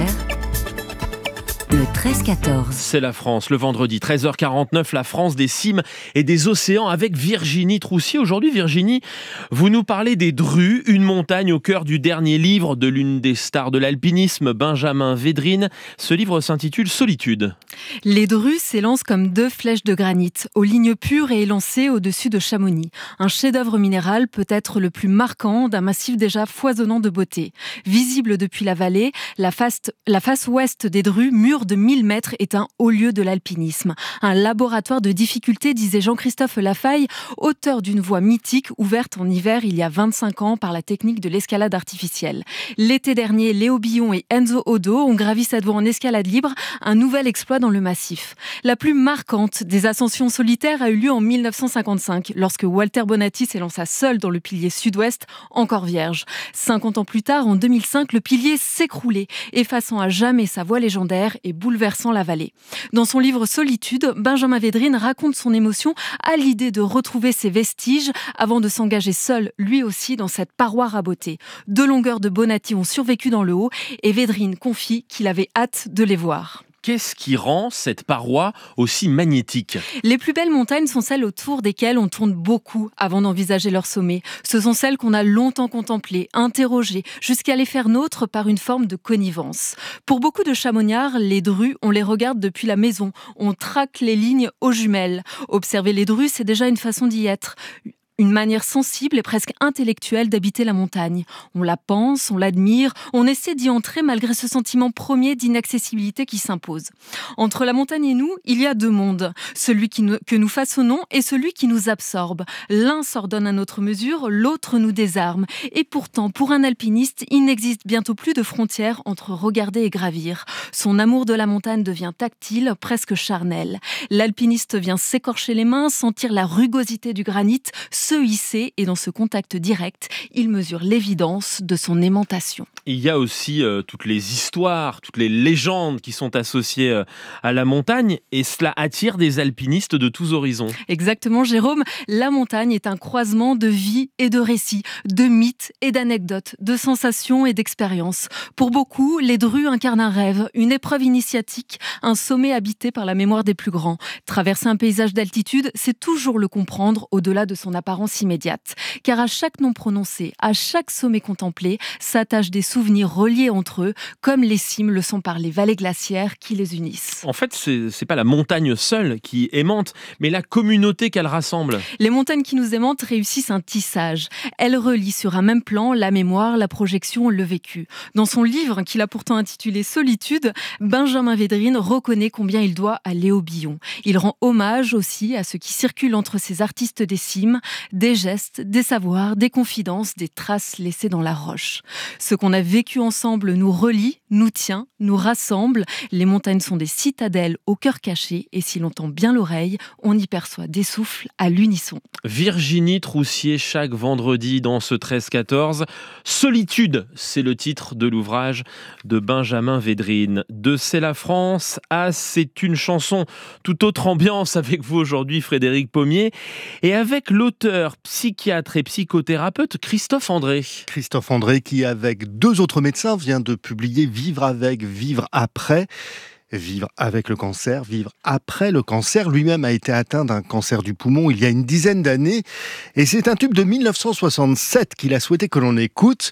le treize quatorze. C'est la France, le vendredi, treize heures quarante-neuf, la France des cimes et des océans avec Virginie Troussier. Aujourd'hui, Virginie, vous nous parlez des Drues, une montagne au cœur du dernier livre de l'une des stars de l'alpinisme, Benjamin Védrine. Ce livre s'intitule Solitude. Les Drues s'élancent comme deux flèches de granit, aux lignes pures et élancées au-dessus de Chamonix. Un chef-d'œuvre minéral peut-être le plus marquant d'un massif déjà foisonnant de beauté. Visible depuis la vallée, la face, la face ouest des Drues, mur de mille mètres, est un haut lieu de l'alpinisme. Un laboratoire de difficultés, disait Jean-Christophe Lafaille, auteur d'une voie mythique ouverte en hiver il y a vingt-cinq ans par la technique de l'escalade artificielle. L'été dernier, Léo Billon et Enzo Odo ont gravi cette voie en escalade libre, un nouvel exploit dans le massif. La plus marquante des ascensions solitaires a eu lieu en mille neuf cent cinquante-cinq, lorsque Walter Bonatti s'élança seul dans le pilier sud-ouest, encore vierge. cinquante ans plus tard, en deux mille cinq, le pilier s'écroulait, effaçant à jamais sa voie légendaire et bouleversant la vallée. Dans son livre Solitude, Benjamin Védrine raconte son émotion à l'idée de retrouver ses vestiges avant de s'engager seul, lui aussi, dans cette paroi rabotée. Deux longueurs de Bonatti ont survécu dans le haut et Védrine confie qu'il avait hâte de les voir. Qu'est-ce qui rend cette paroi aussi magnétique ? Les plus belles montagnes sont celles autour desquelles on tourne beaucoup avant d'envisager leur sommet. Ce sont celles qu'on a longtemps contemplées, interrogées, jusqu'à les faire nôtres par une forme de connivence. Pour beaucoup de chamoniards, les Drues, on les regarde depuis la maison. On traque les lignes aux jumelles. Observer les Drues, c'est déjà une façon d'y être. Une manière sensible et presque intellectuelle d'habiter la montagne. On la pense, on l'admire, on essaie d'y entrer malgré ce sentiment premier d'inaccessibilité qui s'impose. Entre la montagne et nous, il y a deux mondes. Celui qui nous, que nous façonnons et celui qui nous absorbe. L'un s'ordonne à notre mesure, l'autre nous désarme. Et pourtant, pour un alpiniste, il n'existe bientôt plus de frontières entre regarder et gravir. Son amour de la montagne devient tactile, presque charnel. L'alpiniste vient s'écorcher les mains, sentir la rugosité du granit, se hisser, et dans ce contact direct, il mesure l'évidence de son aimantation. Il y a aussi euh, toutes les histoires, toutes les légendes qui sont associées euh, à la montagne, et cela attire des alpinistes de tous horizons. Exactement, Jérôme. La montagne est un croisement de vie et de récits, de mythes et d'anecdotes, de sensations et d'expériences. Pour beaucoup, les Drues incarnent un rêve, une épreuve initiatique, un sommet habité par la mémoire des plus grands. Traverser un paysage d'altitude, c'est toujours le comprendre au-delà de son apparence immédiate. Car à chaque nom prononcé, à chaque sommet contemplé, s'attachent des souvenirs reliés entre eux, comme les cimes le sont par les vallées glaciaires qui les unissent. En fait, c'est, c'est pas la montagne seule qui aimante, mais la communauté qu'elle rassemble. Les montagnes qui nous aimantent réussissent un tissage. Elles relient sur un même plan la mémoire, la projection, le vécu. Dans son livre, qu'il a pourtant intitulé Solitude, Benjamin Védrine reconnaît combien il doit à Léo Billon. Il rend hommage aussi à ce qui circule entre ces artistes des cimes, des gestes, des savoirs, des confidences, des traces laissées dans la roche. Ce qu'on a vécu ensemble nous relie, nous tient, nous rassemble. Les montagnes sont des citadelles au cœur caché, et si l'on tend bien l'oreille, on y perçoit des souffles à l'unisson. Virginie Troussier, chaque vendredi dans ce treize quatorze. Solitude, c'est le titre de l'ouvrage de Benjamin Védrine. De C'est la France à C'est une chanson. Toute autre ambiance avec vous aujourd'hui, Frédéric Pommier, et avec l'auteur, psychiatre et psychothérapeute Christophe André. Christophe André qui, avec deux autres médecins, vient de publier Vivre avec, vivre après. Vivre avec le cancer, vivre après le cancer. Lui-même a été atteint d'un cancer du poumon il y a une dizaine d'années. Et c'est un tube de mille neuf cent soixante-sept qu'il a souhaité que l'on écoute.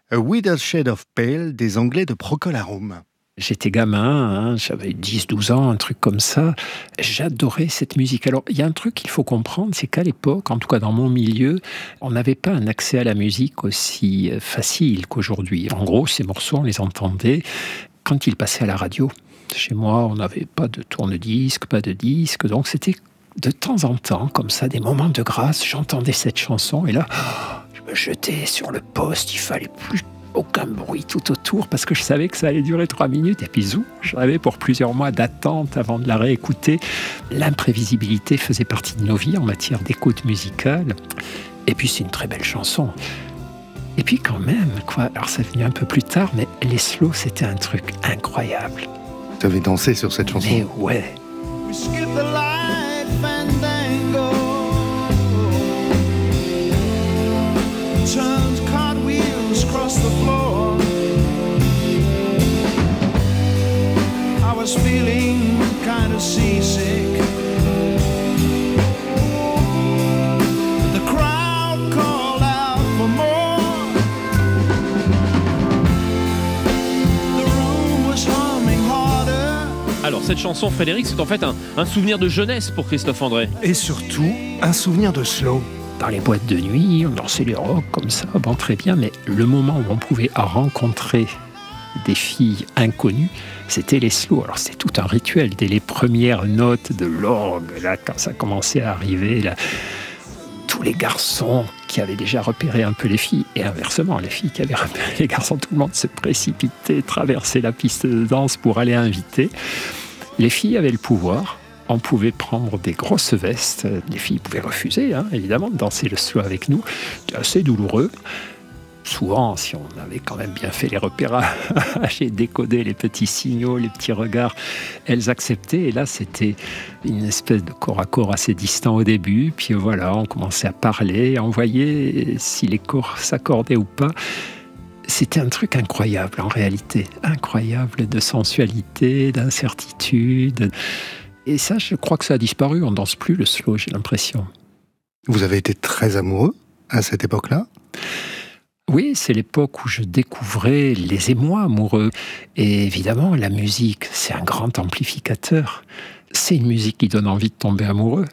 A With a Shade of Pale des Anglais de Procol Harum. J'étais gamin, hein, j'avais dix douze ans, un truc comme ça. J'adorais cette musique. Alors, il y a un truc qu'il faut comprendre, c'est qu'à l'époque, en tout cas dans mon milieu, on n'avait pas un accès à la musique aussi facile qu'aujourd'hui. En gros, ces morceaux, on les entendait quand ils passaient à la radio. Chez moi, on n'avait pas de tourne-disque, pas de disque, donc c'était de temps en temps, comme ça, des moments de grâce, j'entendais cette chanson et là, je me jetais sur le poste, il fallait plus aucun bruit tout autour parce que je savais que ça allait durer trois minutes et puis zou, j'avais pour plusieurs mois d'attente avant de la réécouter. L'imprévisibilité faisait partie de nos vies en matière d'écoute musicale et puis c'est une très belle chanson. Et puis quand même, quoi, alors ça est venu un peu plus tard, mais les slows c'était un truc incroyable. Tu avais dansé sur cette chanson? Mais ouais. Across the floor, I was feeling kind of seasick. The crowd called out for more. The room was humming harder. Alors cette chanson, Frédéric, c'est en fait un, un souvenir de jeunesse pour Christophe André. Et surtout, un souvenir de slow. Dans les boîtes de nuit, on dansait les rock comme ça, bon très bien, mais le moment où on pouvait rencontrer des filles inconnues, c'était les slows. Alors c'est tout un rituel, dès les premières notes de l'orgue, là, quand ça commençait à arriver, là, tous les garçons qui avaient déjà repéré un peu les filles, et inversement, les filles qui avaient repéré les garçons, tout le monde se précipitait, traversait la piste de danse pour aller inviter. Les filles avaient le pouvoir. On pouvait prendre des grosses vestes. Les filles pouvaient refuser, hein, évidemment, de danser le slow avec nous. C'était assez douloureux. Souvent, si on avait quand même bien fait les repérages et décodé les petits signaux, les petits regards, elles acceptaient. Et là, c'était une espèce de corps à corps assez distant au début. Puis voilà, on commençait à parler, on voyait si les corps s'accordaient ou pas. C'était un truc incroyable, en réalité. Incroyable de sensualité, d'incertitude. Et ça, je crois que ça a disparu. On ne danse plus le slow, j'ai l'impression. Vous avez été très amoureux à cette époque-là ? Oui, c'est l'époque où je découvrais les émois amoureux. Et évidemment, la musique, c'est un grand amplificateur. C'est une musique qui donne envie de tomber amoureux.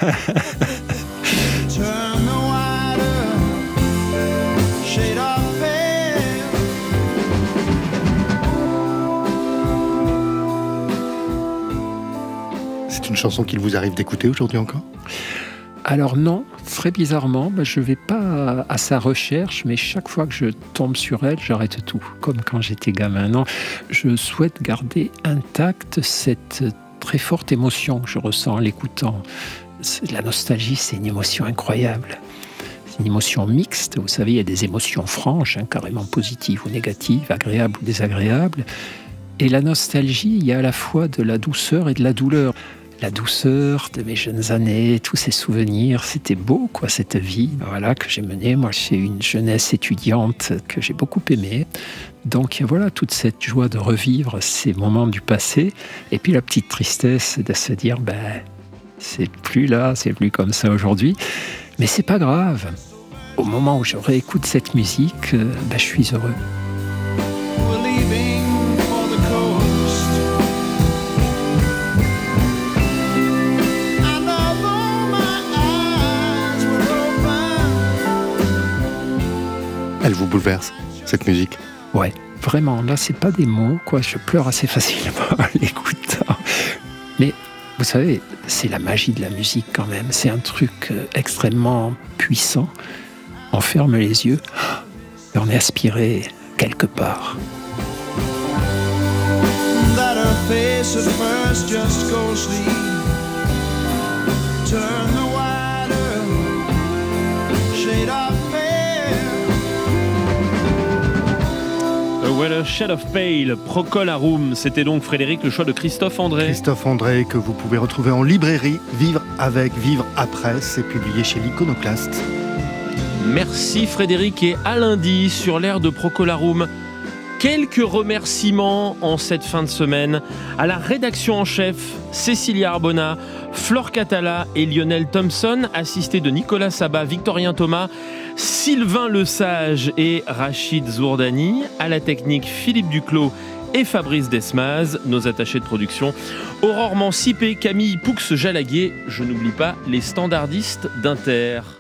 C'est une chanson qu'il vous arrive d'écouter aujourd'hui encore ? Alors non, très bizarrement, je ne vais pas à sa recherche, mais chaque fois que je tombe sur elle, j'arrête tout, comme quand j'étais gamin. Non, je souhaite garder intacte cette très forte émotion que je ressens en l'écoutant. La nostalgie, c'est une émotion incroyable. C'est une émotion mixte. Vous savez, il y a des émotions franches, hein, carrément positives ou négatives, agréables ou désagréables. Et la nostalgie, il y a à la fois de la douceur et de la douleur. La douceur de mes jeunes années, tous ces souvenirs, c'était beau, quoi, cette vie, voilà, que j'ai menée. Moi, j'ai une jeunesse étudiante que j'ai beaucoup aimée. Donc, voilà, toute cette joie de revivre ces moments du passé. Et puis, la petite tristesse de se dire, ben, c'est plus là, c'est plus comme ça aujourd'hui. Mais c'est pas grave. Au moment où je réécoute cette musique, ben, je suis heureux. Elle vous bouleverse, cette musique? Ouais, vraiment, là, c'est pas des mots, quoi. Je pleure assez facilement en l'écoutant. Mais, vous savez, c'est la magie de la musique, quand même. C'est un truc extrêmement puissant. On ferme les yeux et on est aspiré quelque part. That her face at first just goes sleep. Turn the wider shade of Well, a Shade of Pale, Procol Harum. C'était donc, Frédéric, le choix de Christophe André. Christophe André, que vous pouvez retrouver en librairie. Vivre avec, vivre après, c'est publié chez l'Iconoclaste. Merci Frédéric, et à lundi sur l'air de Procol Harum. Quelques remerciements en cette fin de semaine à la rédaction en chef, Cécilia Arbona, Flore Catala et Lionel Thompson, assistés de Nicolas Sabat, Victorien Thomas, Sylvain Lesage et Rachid Zourdani, à la technique Philippe Duclos et Fabrice Desmaz, nos attachés de production, Aurore Mancipé, Camille Poux-Jalaguier, je n'oublie pas les standardistes d'Inter.